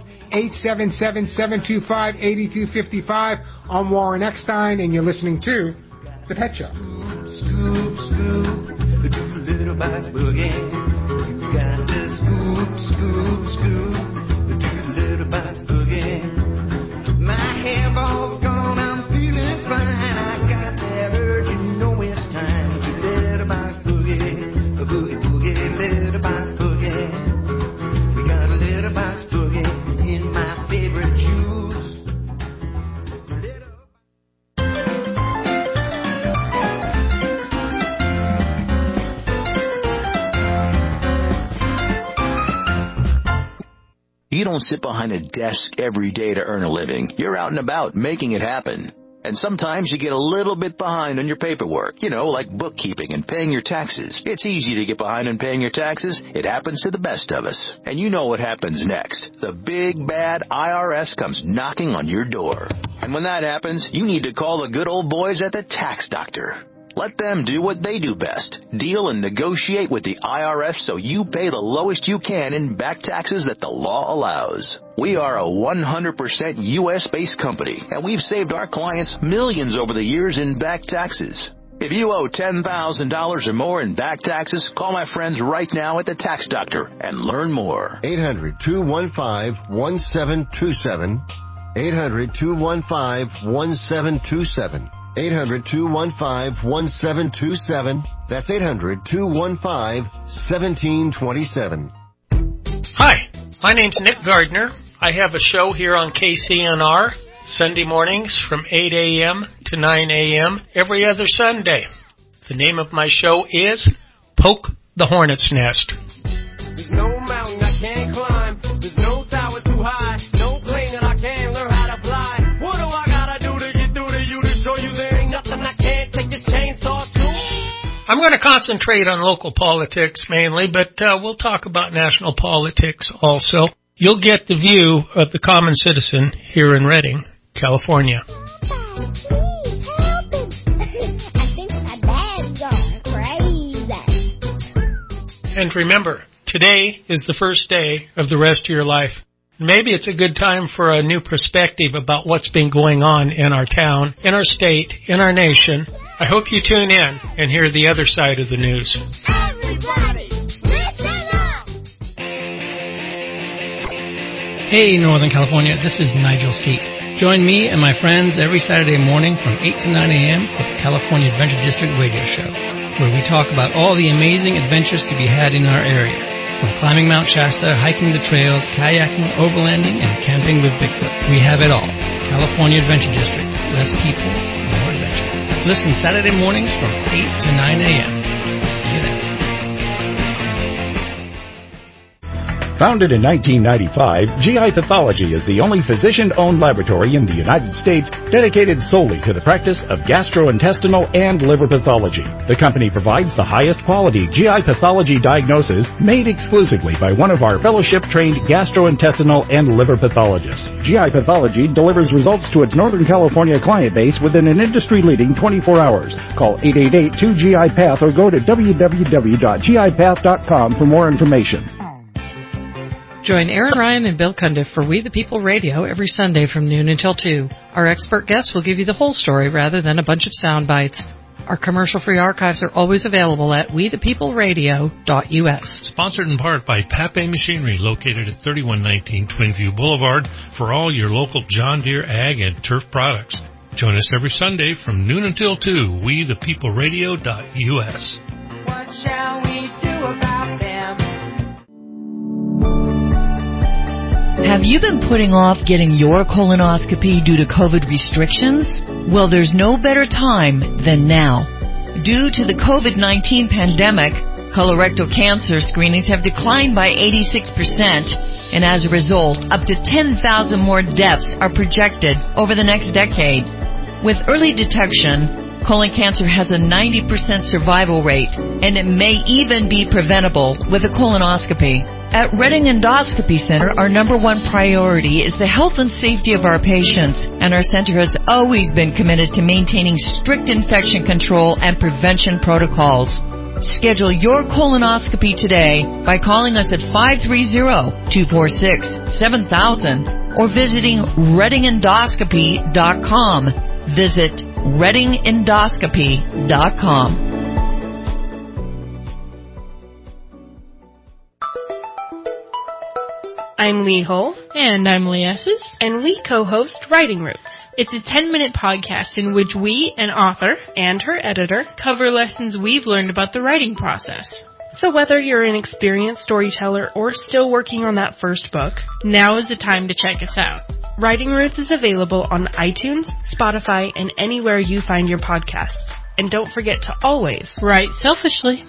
877-725-8255. I'm Warren Eckstein, and you're listening to The Pet Show. Scoop, scoop, do a little box boogie. Got to scoop, scoop, scoop, do a little box boogie. My hairball's gone, I'm feeling fine. I got that urge, you know it's time. Do a little box boogie, a boogie, boogie, little box boogie. We got a little box boogie in my favorite juice. You don't sit behind a desk every day to earn a living. You're out and about making it happen. And sometimes you get a little bit behind on your paperwork, like bookkeeping and paying your taxes. It's easy to get behind on paying your taxes. It happens to the best of us. And you know what happens next. The big, bad IRS comes knocking on your door. And when that happens, you need to call the good old boys at the Tax Doctor. Let them do what they do best. Deal and negotiate with the IRS so you pay the lowest you can in back taxes that the law allows. We are a 100% U.S.-based company, and we've saved our clients millions over the years in back taxes. If you owe $10,000 or more in back taxes, call my friends right now at the Tax Doctor and learn more. 800-215-1727. 800-215-1727. 800-215-1727. That's 800-215-1727. Hi, my name's Nick Gardner. I have a show here on KCNR, Sunday mornings from 8 a.m. to 9 a.m. every other Sunday. The name of my show is Poke the Hornet's Nest. There's no mountain I can't climb. There's no tower too high. No plane that I can't learn how to fly. What do I gotta do to get through to you to show you there ain't nothing I can't take this chainsaw to? I'm going to concentrate on local politics mainly, but we'll talk about national politics also. You'll get the view of the common citizen here in Redding, California. And remember, today is the first day of the rest of your life. Maybe it's a good time for a new perspective about what's been going on in our town, in our state, in our nation. I hope you tune in and hear the other side of the news. Everybody, listen up! Hey, Northern California, this is Nigel Skeet. Join me and my friends every Saturday morning from 8 to 9 a.m. with the California Adventure District radio show, where we talk about all the amazing adventures to be had in our area, from climbing Mount Shasta, hiking the trails, kayaking, overlanding, and camping with Bigfoot. We have it all. California Adventure District. Less people, more adventure. Listen Saturday mornings from 8 to 9 a.m. See you then. Founded in 1995, GI Pathology is the only physician-owned laboratory in the United States dedicated solely to the practice of gastrointestinal and liver pathology. The company provides the highest quality GI pathology diagnosis made exclusively by one of our fellowship-trained gastrointestinal and liver pathologists. GI Pathology delivers results to its Northern California client base within an industry-leading 24 hours. Call 888-2GI-PATH or go to www.gipath.com for more information. Join Aaron Ryan and Bill Cundiff for We the People Radio every Sunday from noon until 2. Our expert guests will give you the whole story rather than a bunch of sound bites. Our commercial-free archives are always available at wethepeopleradio.us. Sponsored in part by Pape Machinery, located at 3119 Twinview Boulevard, for all your local John Deere ag and turf products. Join us every Sunday from noon until 2, wethepeopleradio.us. What shall we do about them? Has Have you been putting off getting your colonoscopy due to COVID restrictions? Well, there's no better time than now. Due to the COVID-19 pandemic, colorectal cancer screenings have declined by 86%, and as a result, up to 10,000 more deaths are projected over the next decade. With early detection, colon cancer has a 90% survival rate, and it may even be preventable with a colonoscopy. At Reading Endoscopy Center, our number one priority is the health and safety of our patients, and our center has always been committed to maintaining strict infection control and prevention protocols. Schedule your colonoscopy today by calling us at 530-246-7000 or visiting readingendoscopy.com. Visit readingendoscopy.com. I'm Lee Hull. And I'm Lee Esses. And we co-host Writing Roots. It's a 10-minute podcast in which we, an author, and her editor, cover lessons we've learned about the writing process. So whether you're an experienced storyteller or still working on that first book, now is the time to check us out. Writing Roots is available on iTunes, Spotify, and anywhere you find your podcasts. And don't forget to always write selfishly.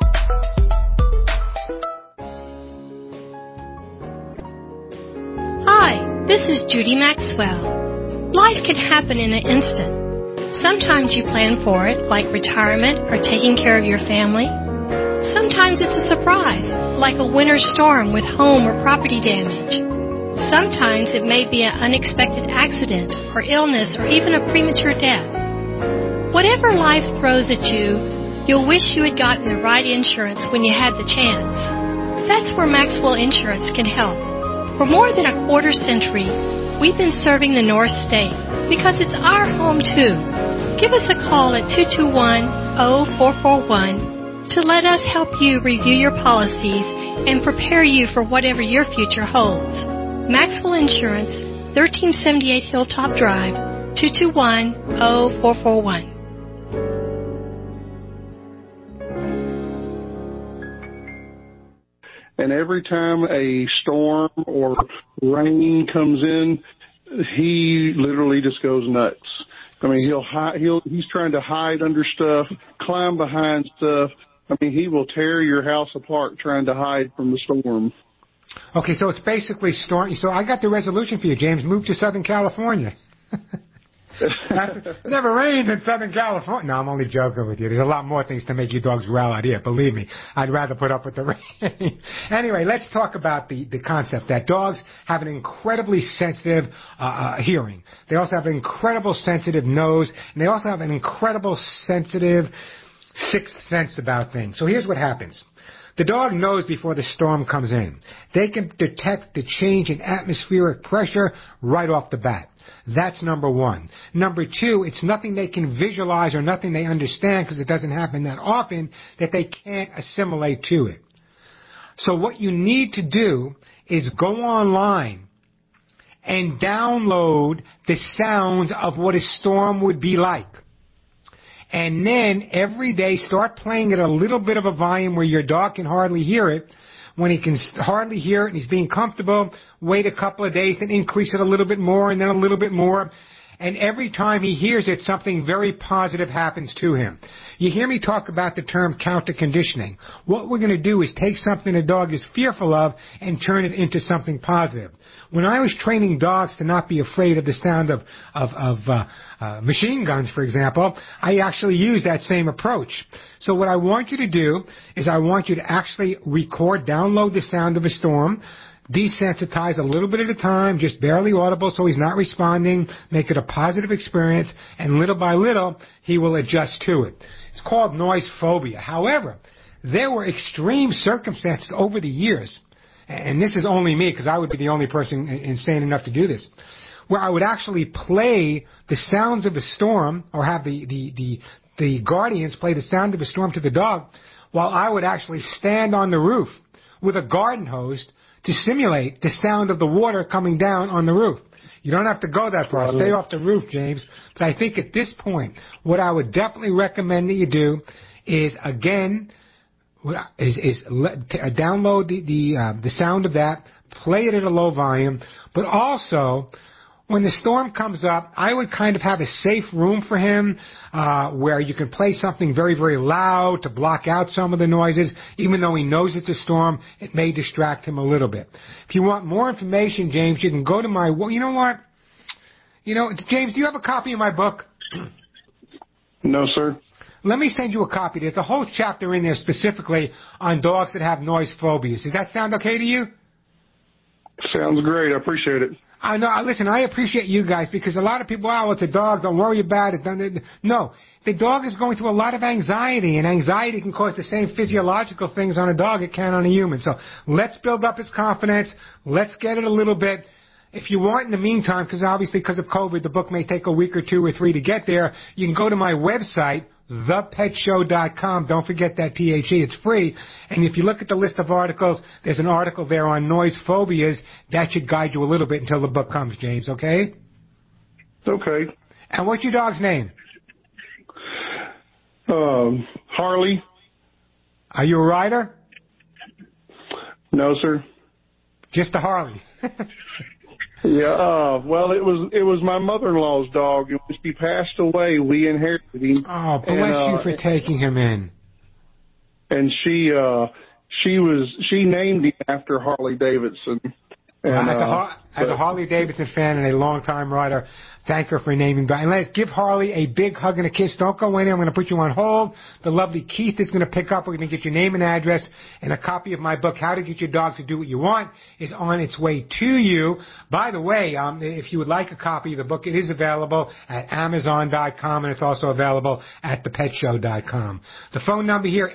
Hi, this is Judy Maxwell. Life can happen in an instant. Sometimes you plan for it, like retirement or taking care of your family. Sometimes it's a surprise, like a winter storm with home or property damage. Sometimes it may be an unexpected accident or illness or even a premature death. Whatever life throws at you, you'll wish you had gotten the right insurance when you had the chance. That's where Maxwell Insurance can help. For more than a quarter century, we've been serving the North State because it's our home too. Give us a call at 221-0441 to let us help you review your policies and prepare you for whatever your future holds. Maxwell Insurance, 1378 Hilltop Drive, 221-0441. And every time a storm or rain comes in, he literally just goes nuts. I mean, he's trying to hide under stuff, climb behind stuff. I mean, he will tear your house apart trying to hide from the storm. Okay, so it's basically storm. So I got the resolution for you, James. Move to Southern California. It never rains in Southern California. No, I'm only joking with you. There's a lot more things to make your dogs growl out here. Believe me, I'd rather put up with the rain. Anyway, let's talk about the concept that dogs have an incredibly sensitive hearing. They also have an incredible sensitive nose, and they also have an incredible sensitive sixth sense about things. So here's what happens. The dog knows before the storm comes in. They can detect the change in atmospheric pressure right off the bat. That's number one. Number two, it's nothing they can visualize or nothing they understand because it doesn't happen that often that they can't assimilate to it. So what you need to do is go online and download the sounds of what a storm would be like. And then every day start playing at a little bit of a volume where your dog can hardly hear it. When he can hardly hear it and he's being comfortable, wait a couple of days and increase it a little bit more and then a little bit more. And every time he hears it, something very positive happens to him. You hear me talk about the term counter-conditioning. What we're going to do is take something a dog is fearful of and turn it into something positive. When I was training dogs to not be afraid of the sound of machine guns, for example, I actually used that same approach. So what I want you to do is I want you to actually record, download the sound of a storm, desensitize a little bit at a time, just barely audible so he's not responding, make it a positive experience, and little by little, he will adjust to it. It's called noise phobia. However, there were extreme circumstances over the years, and this is only me because I would be the only person insane enough to do this, where I would actually play the sounds of a storm or have the guardians play the sound of a storm to the dog while I would actually stand on the roof with a garden hose to simulate the sound of the water coming down on the roof. You don't have to go that far. Stay off the roof, James. But I think at this point, what I would definitely recommend that you do is, again, download the sound of that, play it at a low volume, but also when the storm comes up, I would kind of have a safe room for him where you can play something very, very loud to block out some of the noises. Even though he knows it's a storm, it may distract him a little bit. If you want more information, James, you can go to my... Well, you know what? James, do you have a copy of my book? No, sir. Let me send you a copy. There's a whole chapter in there specifically on dogs that have noise phobias. Does that sound okay to you? Sounds great. I appreciate it. I know. Listen, I appreciate you guys because a lot of people, it's a dog. Don't worry about it. No, the dog is going through a lot of anxiety, and anxiety can cause the same physiological things on a dog it can on a human. So let's build up his confidence. Let's get it a little bit. If you want, in the meantime, because of COVID, the book may take a week or 2 or 3 to get there, you can go to my website, thepetshow.com. Don't forget that THE. It's free. And if you look at the list of articles, there's an article there on noise phobias. That should guide you a little bit until the book comes, James, okay? Okay. And what's your dog's name? Harley. Are you a rider? No, sir. Just a Harley. Yeah, well, it was my mother-in-law's dog, and when she passed away, we inherited him. Oh, bless you for taking him in. And she named him after Harley Davidson. And, as a Harley Davidson fan and a longtime rider, thank her for naming back. And let's give Harley a big hug and a kiss. Don't go anywhere. I'm going to put you on hold. The lovely Keith is going to pick up. We're going to get your name and address, and a copy of my book, How to Get Your Dog to Do What You Want, is on its way to you. By the way, if you would like a copy of the book, it is available at Amazon.com, and it's also available at thepetshow.com. The phone number here,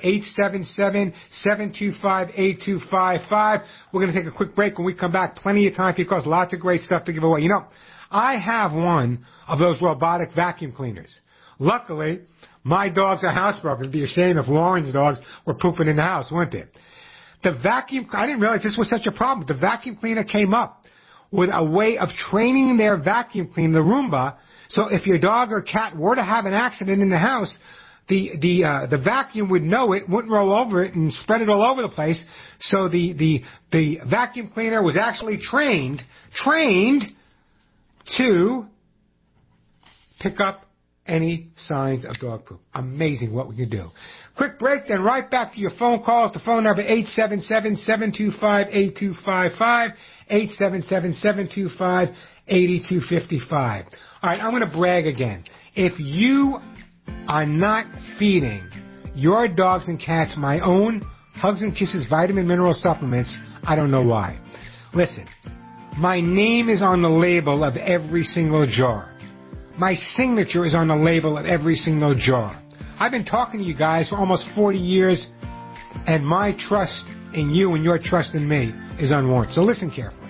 877-725-8255. We're going to take a quick break. When we come back, plenty of time because lots of great stuff to give away. I have one of those robotic vacuum cleaners. Luckily, my dogs are housebroken. It'd be a shame if Lauren's dogs were pooping in the house, wouldn't it? I didn't realize this was such a problem. The vacuum cleaner came up with a way of training their vacuum cleaner, the Roomba, so if your dog or cat were to have an accident in the house, the vacuum would know it, wouldn't roll over it and spread it all over the place. So the vacuum cleaner was actually trained to pick up any signs of dog poop. Amazing what we can do. Quick break, then right back to your phone calls. The phone number 877-725-8255, 877-725-8255. All right, I'm going to brag again. If you are not feeding your dogs and cats my own Hugs and Kisses vitamin mineral supplements, I don't know why. Listen, my name is on the label of every single jar. My signature is on the label of every single jar. I've been talking to you guys for almost 40 years, and my trust in you and your trust in me is unwarranted. So listen carefully.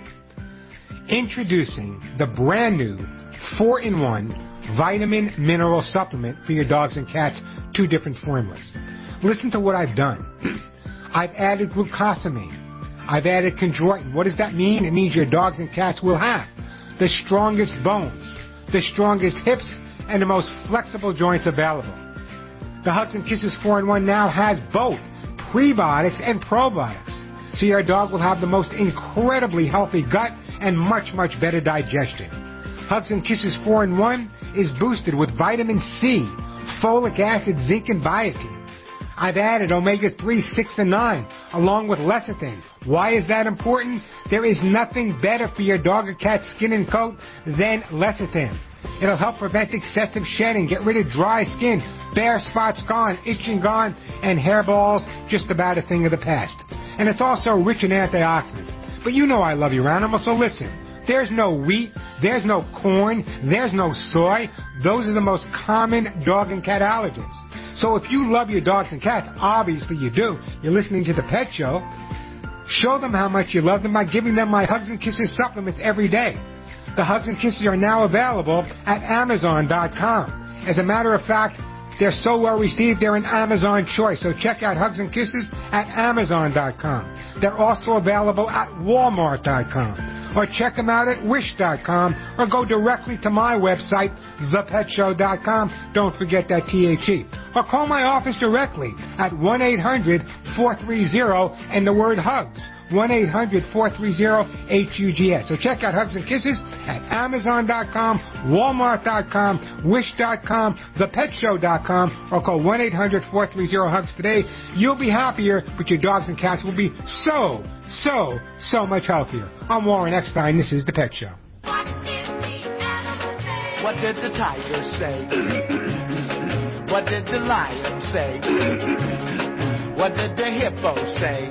Introducing the brand new 4-in-1 vitamin mineral supplement for your dogs and cats, 2 different formulas. Listen to what I've done. I've added glucosamine. I've added chondroitin. What does that mean? It means your dogs and cats will have the strongest bones, the strongest hips, and the most flexible joints available. The Hugs and Kisses 4-in-1 now has both prebiotics and probiotics, so your dog will have the most incredibly healthy gut and much, much better digestion. Hugs and Kisses 4-in-1 is boosted with vitamin C, folic acid, zinc, and biotin. I've added omega-3, 6, and 9, along with lecithin. Why is that important? There is nothing better for your dog or cat's skin and coat than lecithin. It'll help prevent excessive shedding, get rid of dry skin, bare spots gone, itching gone, and hairballs just about a thing of the past. And it's also rich in antioxidants. But you know I love your animal, so listen. There's no wheat, there's no corn, there's no soy. Those are the most common dog and cat allergens. So if you love your dogs and cats, obviously you do, you're listening to The Pet Show, show them how much you love them by giving them my Hugs and Kisses supplements every day. The Hugs and Kisses are now available at Amazon.com. As a matter of fact, they're so well received, they're an Amazon choice. So check out Hugs and Kisses at Amazon.com. They're also available at Walmart.com. or check them out at wish.com, or go directly to my website, thepetshow.com. Don't forget that THE. Or call my office directly at 1-800-430 and the word HUGS. 1-800-430-HUGS. So check out Hugs and Kisses at Amazon.com, Walmart.com, Wish.com, ThePetShow.com, or call 1-800-430-HUGS today. You'll be happier, but your dogs and cats will be so much healthier. I'm Warren Eckstein. This is The Pet Show. What did the tiger say? What did the lion say? What did the hippo say?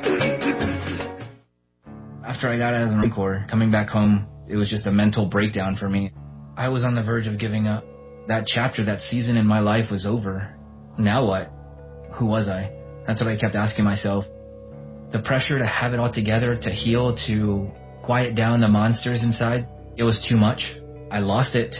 After I got out of the Marine Corps, coming back home, it was just a mental breakdown for me. I was on the verge of giving up. That chapter, that season in my life was over. Now what? Who was I? That's what I kept asking myself. The pressure to have it all together, to heal, to quiet down the monsters inside, it was too much. I lost it.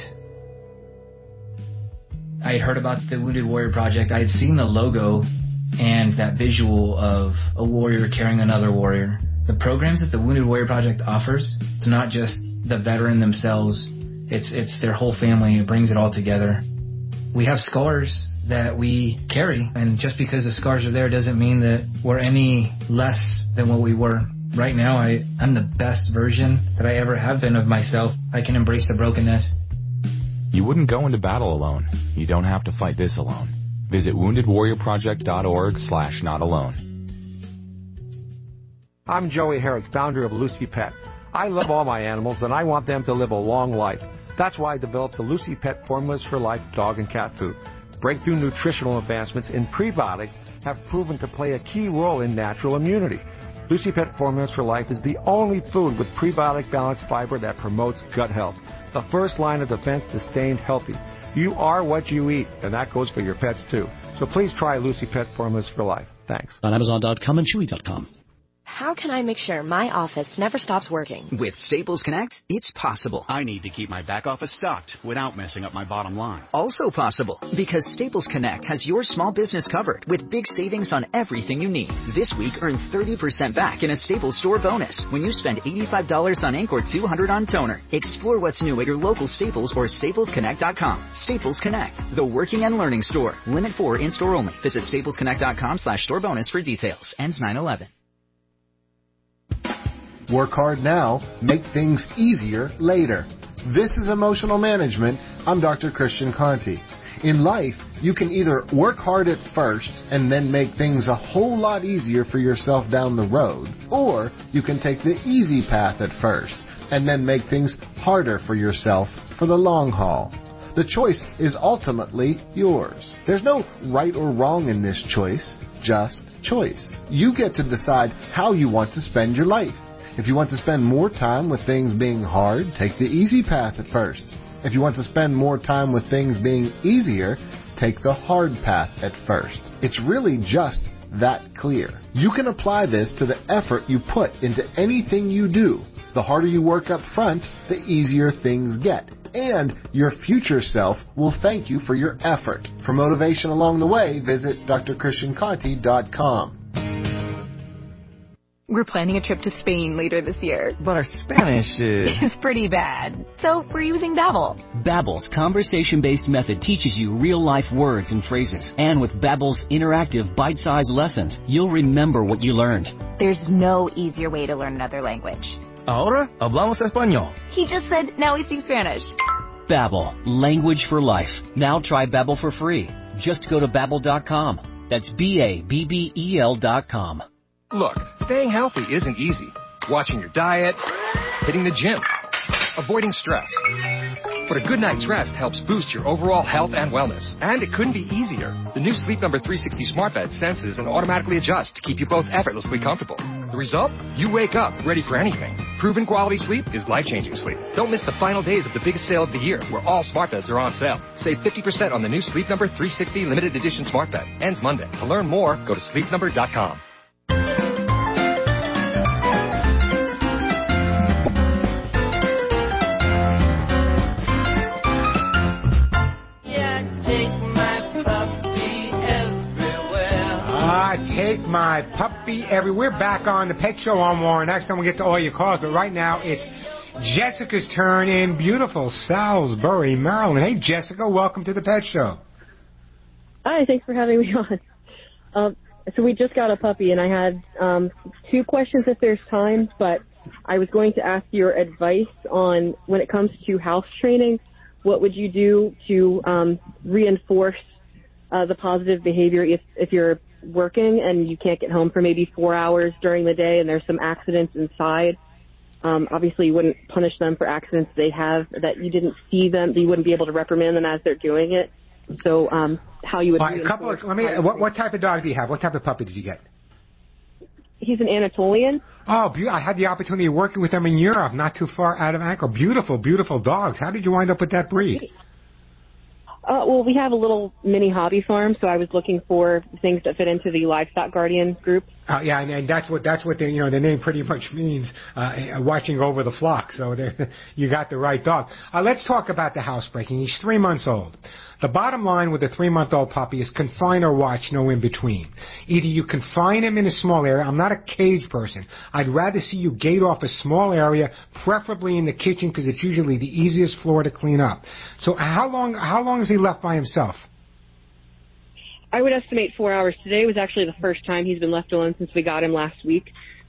I had heard about the Wounded Warrior Project. I had seen the logo and that visual of a warrior carrying another warrior. The programs that the Wounded Warrior Project offers, it's not just the veteran themselves, it's their whole family. It brings it all together. We have scars that we carry, and just because the scars are there doesn't mean that we're any less than what we were. Right now, I'm the best version that I ever have been of myself. I can embrace the brokenness. You wouldn't go into battle alone. You don't have to fight this alone. Visit woundedwarriorproject.org/notalone. I'm Joey Herrick, founder of Lucy Pet. I love all my animals, and I want them to live a long life. That's why I developed the Lucy Pet Formulas for Life dog and cat food. Breakthrough nutritional advancements in prebiotics have proven to play a key role in natural immunity. Lucy Pet Formulas for Life is the only food with prebiotic balanced fiber that promotes gut health, the first line of defense to staying healthy. You are what you eat, and that goes for your pets too. So please try Lucy Pet Formulas for Life. Thanks. On Amazon.com and Chewy.com. How can I make sure my office never stops working? With Staples Connect, it's possible. I need to keep my back office stocked without messing up my bottom line. Also possible, because Staples Connect has your small business covered with big savings on everything you need. This week, earn 30% back in a Staples store bonus when you spend $85 on ink or $200 on toner. Explore what's new at your local Staples or staplesconnect.com. Staples Connect, the working and learning store. Limit 4 in-store only. Visit staplesconnect.com/store bonus for details. Ends 9/11. Work hard now, make things easier later. This is Emotional Management. I'm Dr. Christian Conti. In life, you can either work hard at first and then make things a whole lot easier for yourself down the road, or you can take the easy path at first and then make things harder for yourself for the long haul. The choice is ultimately yours. There's no right or wrong in this choice, just choice. You get to decide how you want to spend your life. If you want to spend more time with things being hard, take the easy path at first. If you want to spend more time with things being easier, take the hard path at first. It's really just that clear. You can apply this to the effort you put into anything you do. The harder you work up front, the easier things get. And your future self will thank you for your effort. For motivation along the way, visit drchristianconti.com. We're planning a trip to Spain later this year. But our Spanish is pretty bad. So we're using Babbel. Babbel's conversation-based method teaches you real-life words and phrases. And with Babbel's interactive, bite-sized lessons, you'll remember what you learned. There's no easier way to learn another language. Ahora hablamos español. He just said, now we speak Spanish. Babbel, language for life. Now try Babbel for free. Just go to Babbel.com. That's Babbel.com. Look, staying healthy isn't easy. Watching your diet, hitting the gym, avoiding stress. But a good night's rest helps boost your overall health and wellness. And it couldn't be easier. The new Sleep Number 360 smart bed senses and automatically adjusts to keep you both effortlessly comfortable. The result? You wake up ready for anything. Proven quality sleep is life-changing sleep. Don't miss the final days of the biggest sale of the year, where all smart beds are on sale. Save 50% on the new Sleep Number 360 limited edition smart bed. Ends Monday. To learn more, go to sleepnumber.com. Take my puppy everywhere. We're back on the Pet Show on Warren. Next time we'll get to all your calls, but right now it's Jessica's turn in beautiful Salisbury, Maryland. Hey, Jessica, welcome to the Pet Show. Hi, thanks for having me on. So we just got a puppy, and I had 2 questions if there's time, but I was going to ask your advice on when it comes to house training. What would you do to reinforce the positive behavior if you're working and you can't get home for maybe 4 hours during the day and there's some accidents inside? Obviously, you wouldn't punish them for accidents they have that you didn't see them. You wouldn't be able to reprimand them as they're doing it. So how you would... All right, what type of dog do you have? What type of puppy did you get? He's an Anatolian. Oh, I had the opportunity of working with them in Europe, not too far out of Ankle. Beautiful, beautiful dogs. How did you wind up with that breed? Well, we have a little mini hobby farm, so I was looking for things that fit into the Livestock Guardian group. Yeah, and that's what the name pretty much means, watching over the flock. So you got the right dog. Let's talk about the housebreaking. He's 3 months old. The bottom line with a 3-month-old puppy is confine or watch, no in between. Either you confine him in a small area. I'm not a cage person. I'd rather see you gate off a small area, preferably in the kitchen, because it's usually the easiest floor to clean up. So how long is he left by himself? I would estimate 4 hours. Today was actually the first time he's been left alone since we got him last week.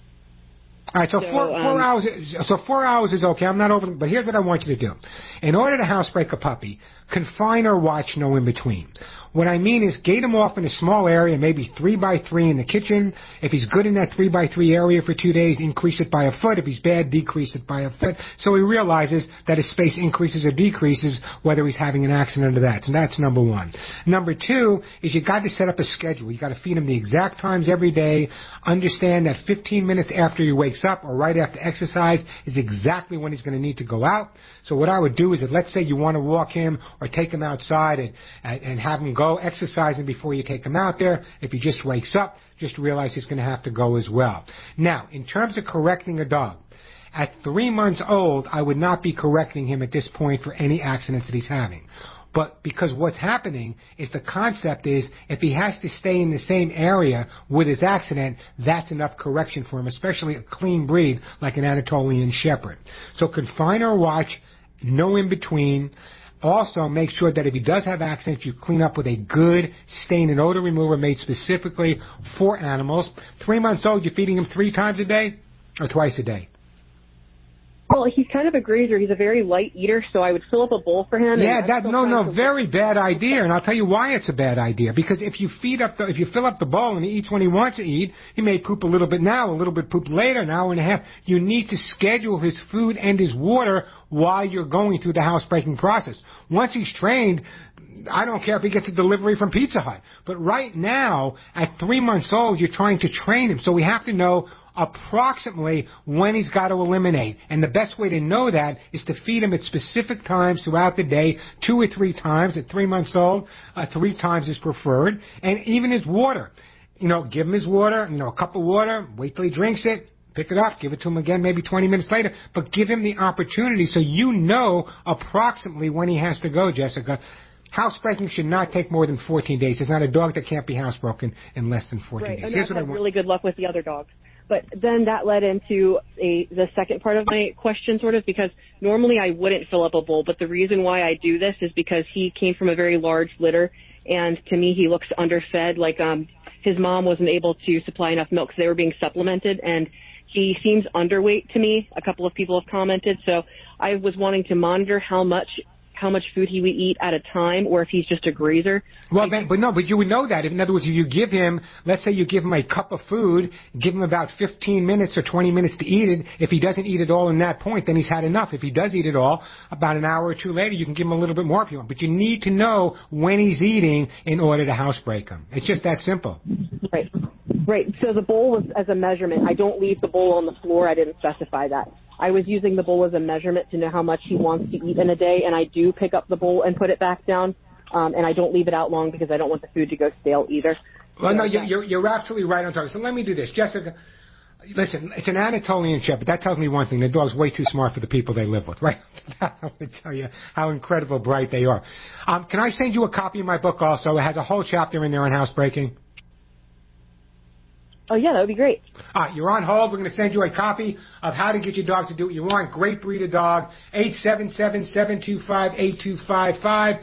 All right, so 4 hours. So 4 hours is okay. I'm not over. But here's what I want you to do. In order to housebreak a puppy, confine or watch, no in between. What I mean is gate him off in a small area, maybe 3 by 3 in the kitchen. If he's good in that 3 by 3 area for 2 days, increase it by a foot. If he's bad, decrease it by a foot. So he realizes that his space increases or decreases whether he's having an accident or that. So that's number 1. Number 2 is you got to set up a schedule. You got to feed him the exact times every day. Understand that 15 minutes after he wakes up or right after exercise is exactly when he's going to need to go out. So what I would do is that let's say you want to walk him or take him outside and have him go exercising before you take him out there. If he just wakes up, just realize he's going to have to go as well. Now, in terms of correcting a dog, at 3 months old, I would not be correcting him at this point for any accidents that he's having. But because what's happening is the concept is if he has to stay in the same area with his accident, that's enough correction for him, especially a clean breed like an Anatolian Shepherd. So confine or watch, no in between. Also, make sure that if he does have accidents, you clean up with a good stain and odor remover made specifically for animals. 3 months old, you're feeding him 3 times a day or twice a day? Well, he's kind of a grazer. He's a very light eater, so I would fill up a bowl for him. Yeah, very bad idea, and I'll tell you why it's a bad idea. Because if you fill up the bowl and he eats when he wants to eat, he may poop a little bit now, a little bit poop later, an hour and a half. You need to schedule his food and his water while you're going through the housebreaking process. Once he's trained, I don't care if he gets a delivery from Pizza Hut. But right now, at 3 months old, you're trying to train him, so we have to know approximately when he's got to eliminate. And the best way to know that is to feed him at specific times throughout the day, 2 or 3 times. At 3 months old, 3 times is preferred. And even his water. Give him his water, a cup of water, wait till he drinks it, pick it up, give it to him again maybe 20 minutes later. But give him the opportunity so you know approximately when he has to go, Jessica. Housebreaking should not take more than 14 days. There's not a dog that can't be housebroken in less than 14 days. Here's what I want. Really good luck with the other dogs. But then that led into the second part of my question, sort of, because normally I wouldn't fill up a bowl, but the reason why I do this is because he came from a very large litter, and to me he looks underfed, like his mom wasn't able to supply enough milk, so they were being supplemented, and he seems underweight to me. A couple of people have commented, so I was wanting to monitor how much food he would eat at a time, or if he's just a grazer. Well, but you would know that. In other words, if you give him, let's say you give him a cup of food, give him about 15 minutes or 20 minutes to eat it. If he doesn't eat it all in that point, then he's had enough. If he does eat it all, about an hour or 2 later, you can give him a little bit more if you want. But you need to know when he's eating in order to housebreak him. It's just that simple. Right. So the bowl was as a measurement. I don't leave the bowl on the floor. I didn't specify that. I was using the bowl as a measurement to know how much he wants to eat in a day, and I do pick up the bowl and put it back down, and I don't leave it out long because I don't want the food to go stale either. Well, so, no, you're absolutely right on target. So let me do this. Jessica, listen, it's an Anatolian Shepherd. That tells me one thing. The dog's way too smart for the people they live with, right? I want to tell you how incredible bright they are. Can I send you a copy of my book also? It has a whole chapter in there on housebreaking. Oh, yeah, that would be great. You're on hold. We're going to send you a copy of How to Get Your Dog to Do What You Want. Great breeder dog. 877-725-8255.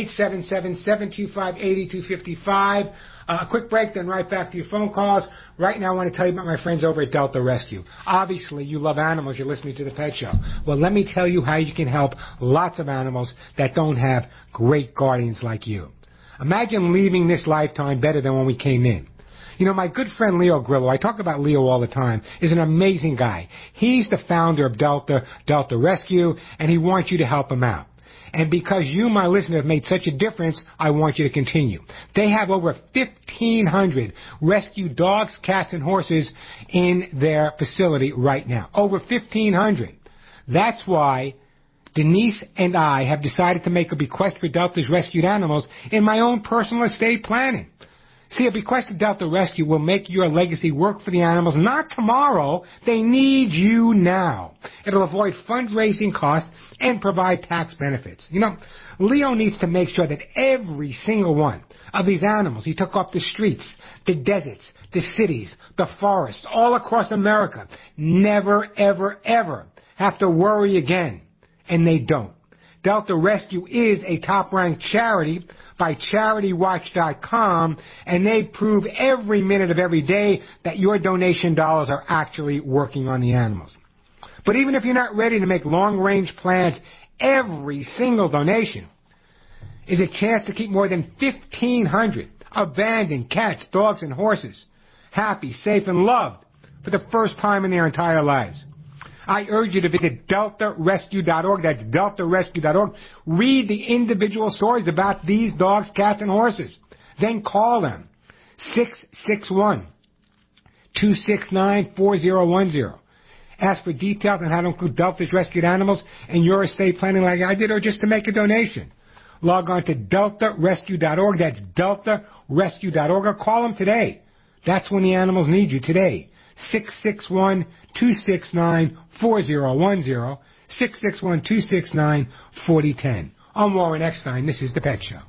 877-725-8255. A quick break, then right back to your phone calls. Right now, I want to tell you about my friends over at Delta Rescue. Obviously, you love animals. You're listening to The Pet Show. Well, let me tell you how you can help lots of animals that don't have great guardians like you. Imagine leaving this lifetime better than when we came in. You know, my good friend Leo Grillo, I talk about Leo all the time, is an amazing guy. He's the founder of Delta Rescue, and he wants you to help him out. And because you, my listener, have made such a difference, I want you to continue. They have over 1,500 rescued dogs, cats, and horses in their facility right now. Over 1,500. That's why Denise and I have decided to make a bequest for Delta's rescued animals in my own personal estate planning. See, a bequest to Delta Rescue will make your legacy work for the animals, not tomorrow. They need you now. It'll avoid fundraising costs and provide tax benefits. You know, Leo needs to make sure that every single one of these animals he took off the streets, the deserts, the cities, the forests, all across America, never, ever, ever have to worry again. And they don't. Delta Rescue is a top-ranked charity by CharityWatch.com, and they prove every minute of every day that your donation dollars are actually working on the animals. But even if you're not ready to make long-range plans, every single donation is a chance to keep more than 1,500 abandoned cats, dogs, and horses happy, safe, and loved for the first time in their entire lives. I urge you to visit DeltaRescue.org. That's DeltaRescue.org. Read the individual stories about these dogs, cats, and horses. Then call them. 661-269-4010. Ask for details on how to include Delta's rescued animals in your estate planning like I did, or just to make a donation. Log on to DeltaRescue.org. That's DeltaRescue.org. Or call them today. That's when the animals need you, today. 661-269-4010, 661-269-4010. I'm Warren Eckstein. This is The Pet Show.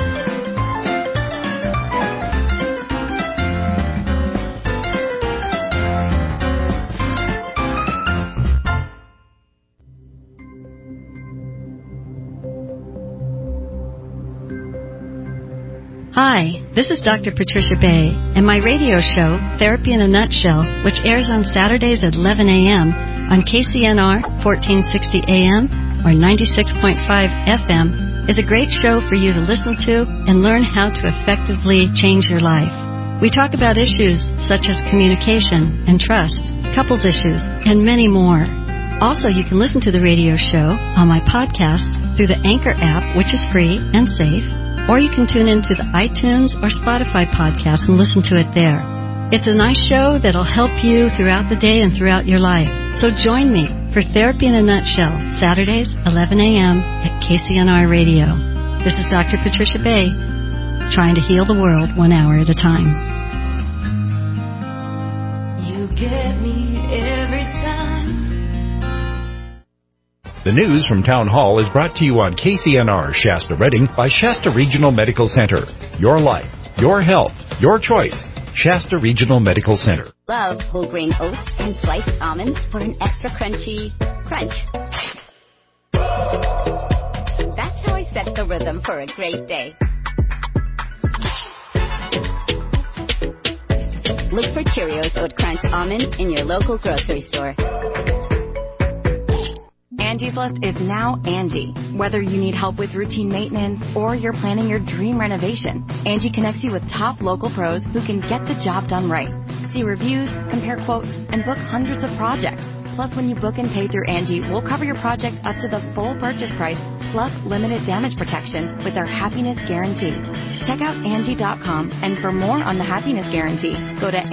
Hi, this is Dr. Patricia Bay, and my radio show, Therapy in a Nutshell, which airs on Saturdays at 11 a.m. on KCNR 1460 AM or 96.5 FM, is a great show for you to listen to and learn how to effectively change your life. We talk about issues such as communication and trust, couples issues, and many more. Also, you can listen to the radio show on my podcast through the Anchor app, which is free and safe. Or you can tune into the iTunes or Spotify podcast and listen to it there. It's a nice show that'll help you throughout the day and throughout your life. So join me for Therapy in a Nutshell, Saturdays, 11 a.m. at KCNR Radio. This is Dr. Patricia Bay, trying to heal the world 1 hour at a time. You get me every time. The news from Town Hall is brought to you on KCNR Shasta Redding by Shasta Regional Medical Center. Your life, your health, your choice. Shasta Regional Medical Center. Love whole grain oats and sliced almonds for an extra crunchy crunch. That's how I set the rhythm for a great day. Look for Cheerios Oat Crunch Almond in your local grocery store. Angie's List is now Angie. Whether you need help with routine maintenance or you're planning your dream renovation, Angie connects you with top local pros who can get the job done right. See reviews, compare quotes, and book hundreds of projects. Plus, when you book and pay through Angie, we'll cover your project up to the full purchase price, plus limited damage protection with our Happiness Guarantee. Check out Angie.com, and for more on the Happiness Guarantee, go to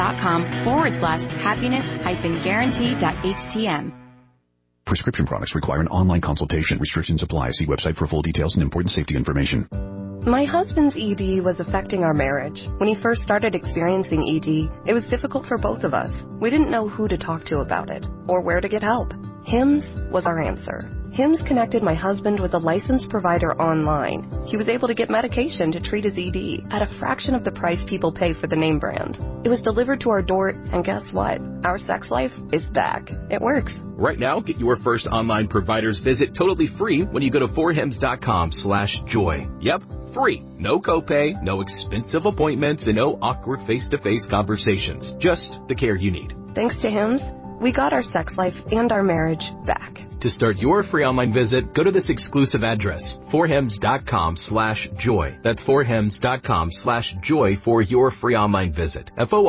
Angie.com/happiness-guarantee.htm. Prescription products require an online consultation. Restrictions apply. See website for full details and important safety information. My husband's ED was affecting our marriage. When he first started experiencing ED, it was difficult for both of us. We didn't know who to talk to about it or where to get help. HIMS was our answer. HIMS connected my husband with a licensed provider online. He was able to get medication to treat his ED at a fraction of the price people pay for the name brand. It was delivered to our door, and guess what? Our sex life is back. It works. Right now, get your first online provider's visit totally free when you go to forhims.com/joy. Yep, free. No copay, no expensive appointments, and no awkward face-to-face conversations. Just the care you need. Thanks to HIMS, we got our sex life and our marriage back. To start your free online visit, go to this exclusive address, forhims.com/joy. That's forhims.com/joy for your free online visit.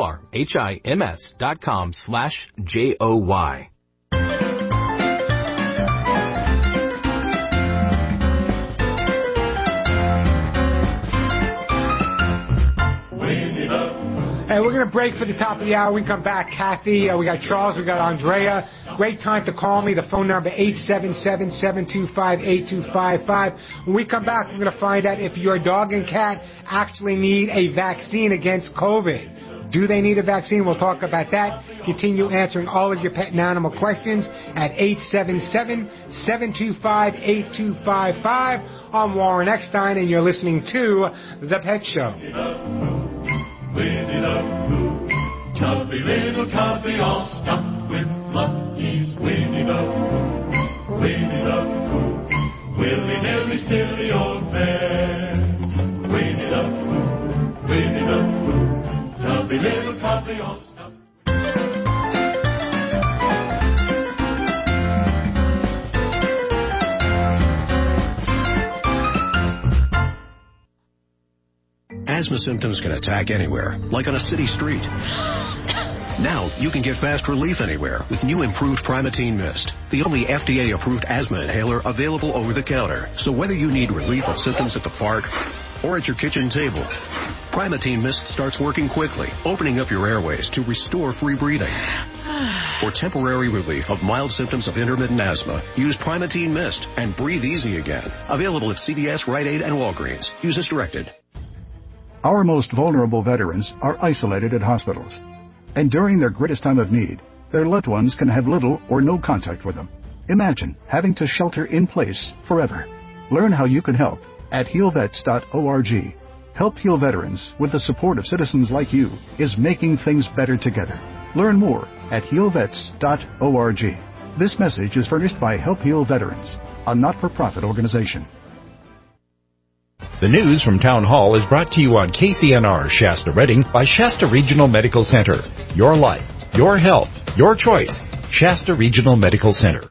forhims.com/joy. Hey, we're going to break for the top of the hour. We come back. Kathy, we got Charles, we got Andrea. Great time to call me. The phone number 877-725-8255. When we come back, we're going to find out if your dog and cat actually need a vaccine against COVID. Do they need a vaccine? We'll talk about that. Continue answering all of your pet and animal questions at 877-725-8255. I'm Warren Eckstein, and you're listening to The Pet Show. Winnie the Pooh, chubby little cubby, all stuffed with fluff. He's Winnie the Pooh, Winnie the Pooh, willy-nilly, silly old bear. Winnie the Pooh, Winnie the Pooh, chubby little cubby, all stuffed. Asthma symptoms can attack anywhere, like on a city street. Now, you can get fast relief anywhere with new improved Primatene Mist, the only FDA-approved asthma inhaler available over the counter. So whether you need relief of symptoms at the park or at your kitchen table, Primatene Mist starts working quickly, opening up your airways to restore free breathing. For temporary relief of mild symptoms of intermittent asthma, use Primatene Mist and breathe easy again. Available at CVS, Rite Aid, and Walgreens. Use as directed. Our most vulnerable veterans are isolated at hospitals, and during their greatest time of need, their loved ones can have little or no contact with them. Imagine having to shelter in place forever. Learn how you can help at healvets.org. Help Heal Veterans with the support of citizens like you is making things better together. Learn more at healvets.org. This message is furnished by Help Heal Veterans, a not-for-profit organization. The news from Town Hall is brought to you on KCNR Shasta Redding by Shasta Regional Medical Center. Your life, your health, your choice. Shasta Regional Medical Center.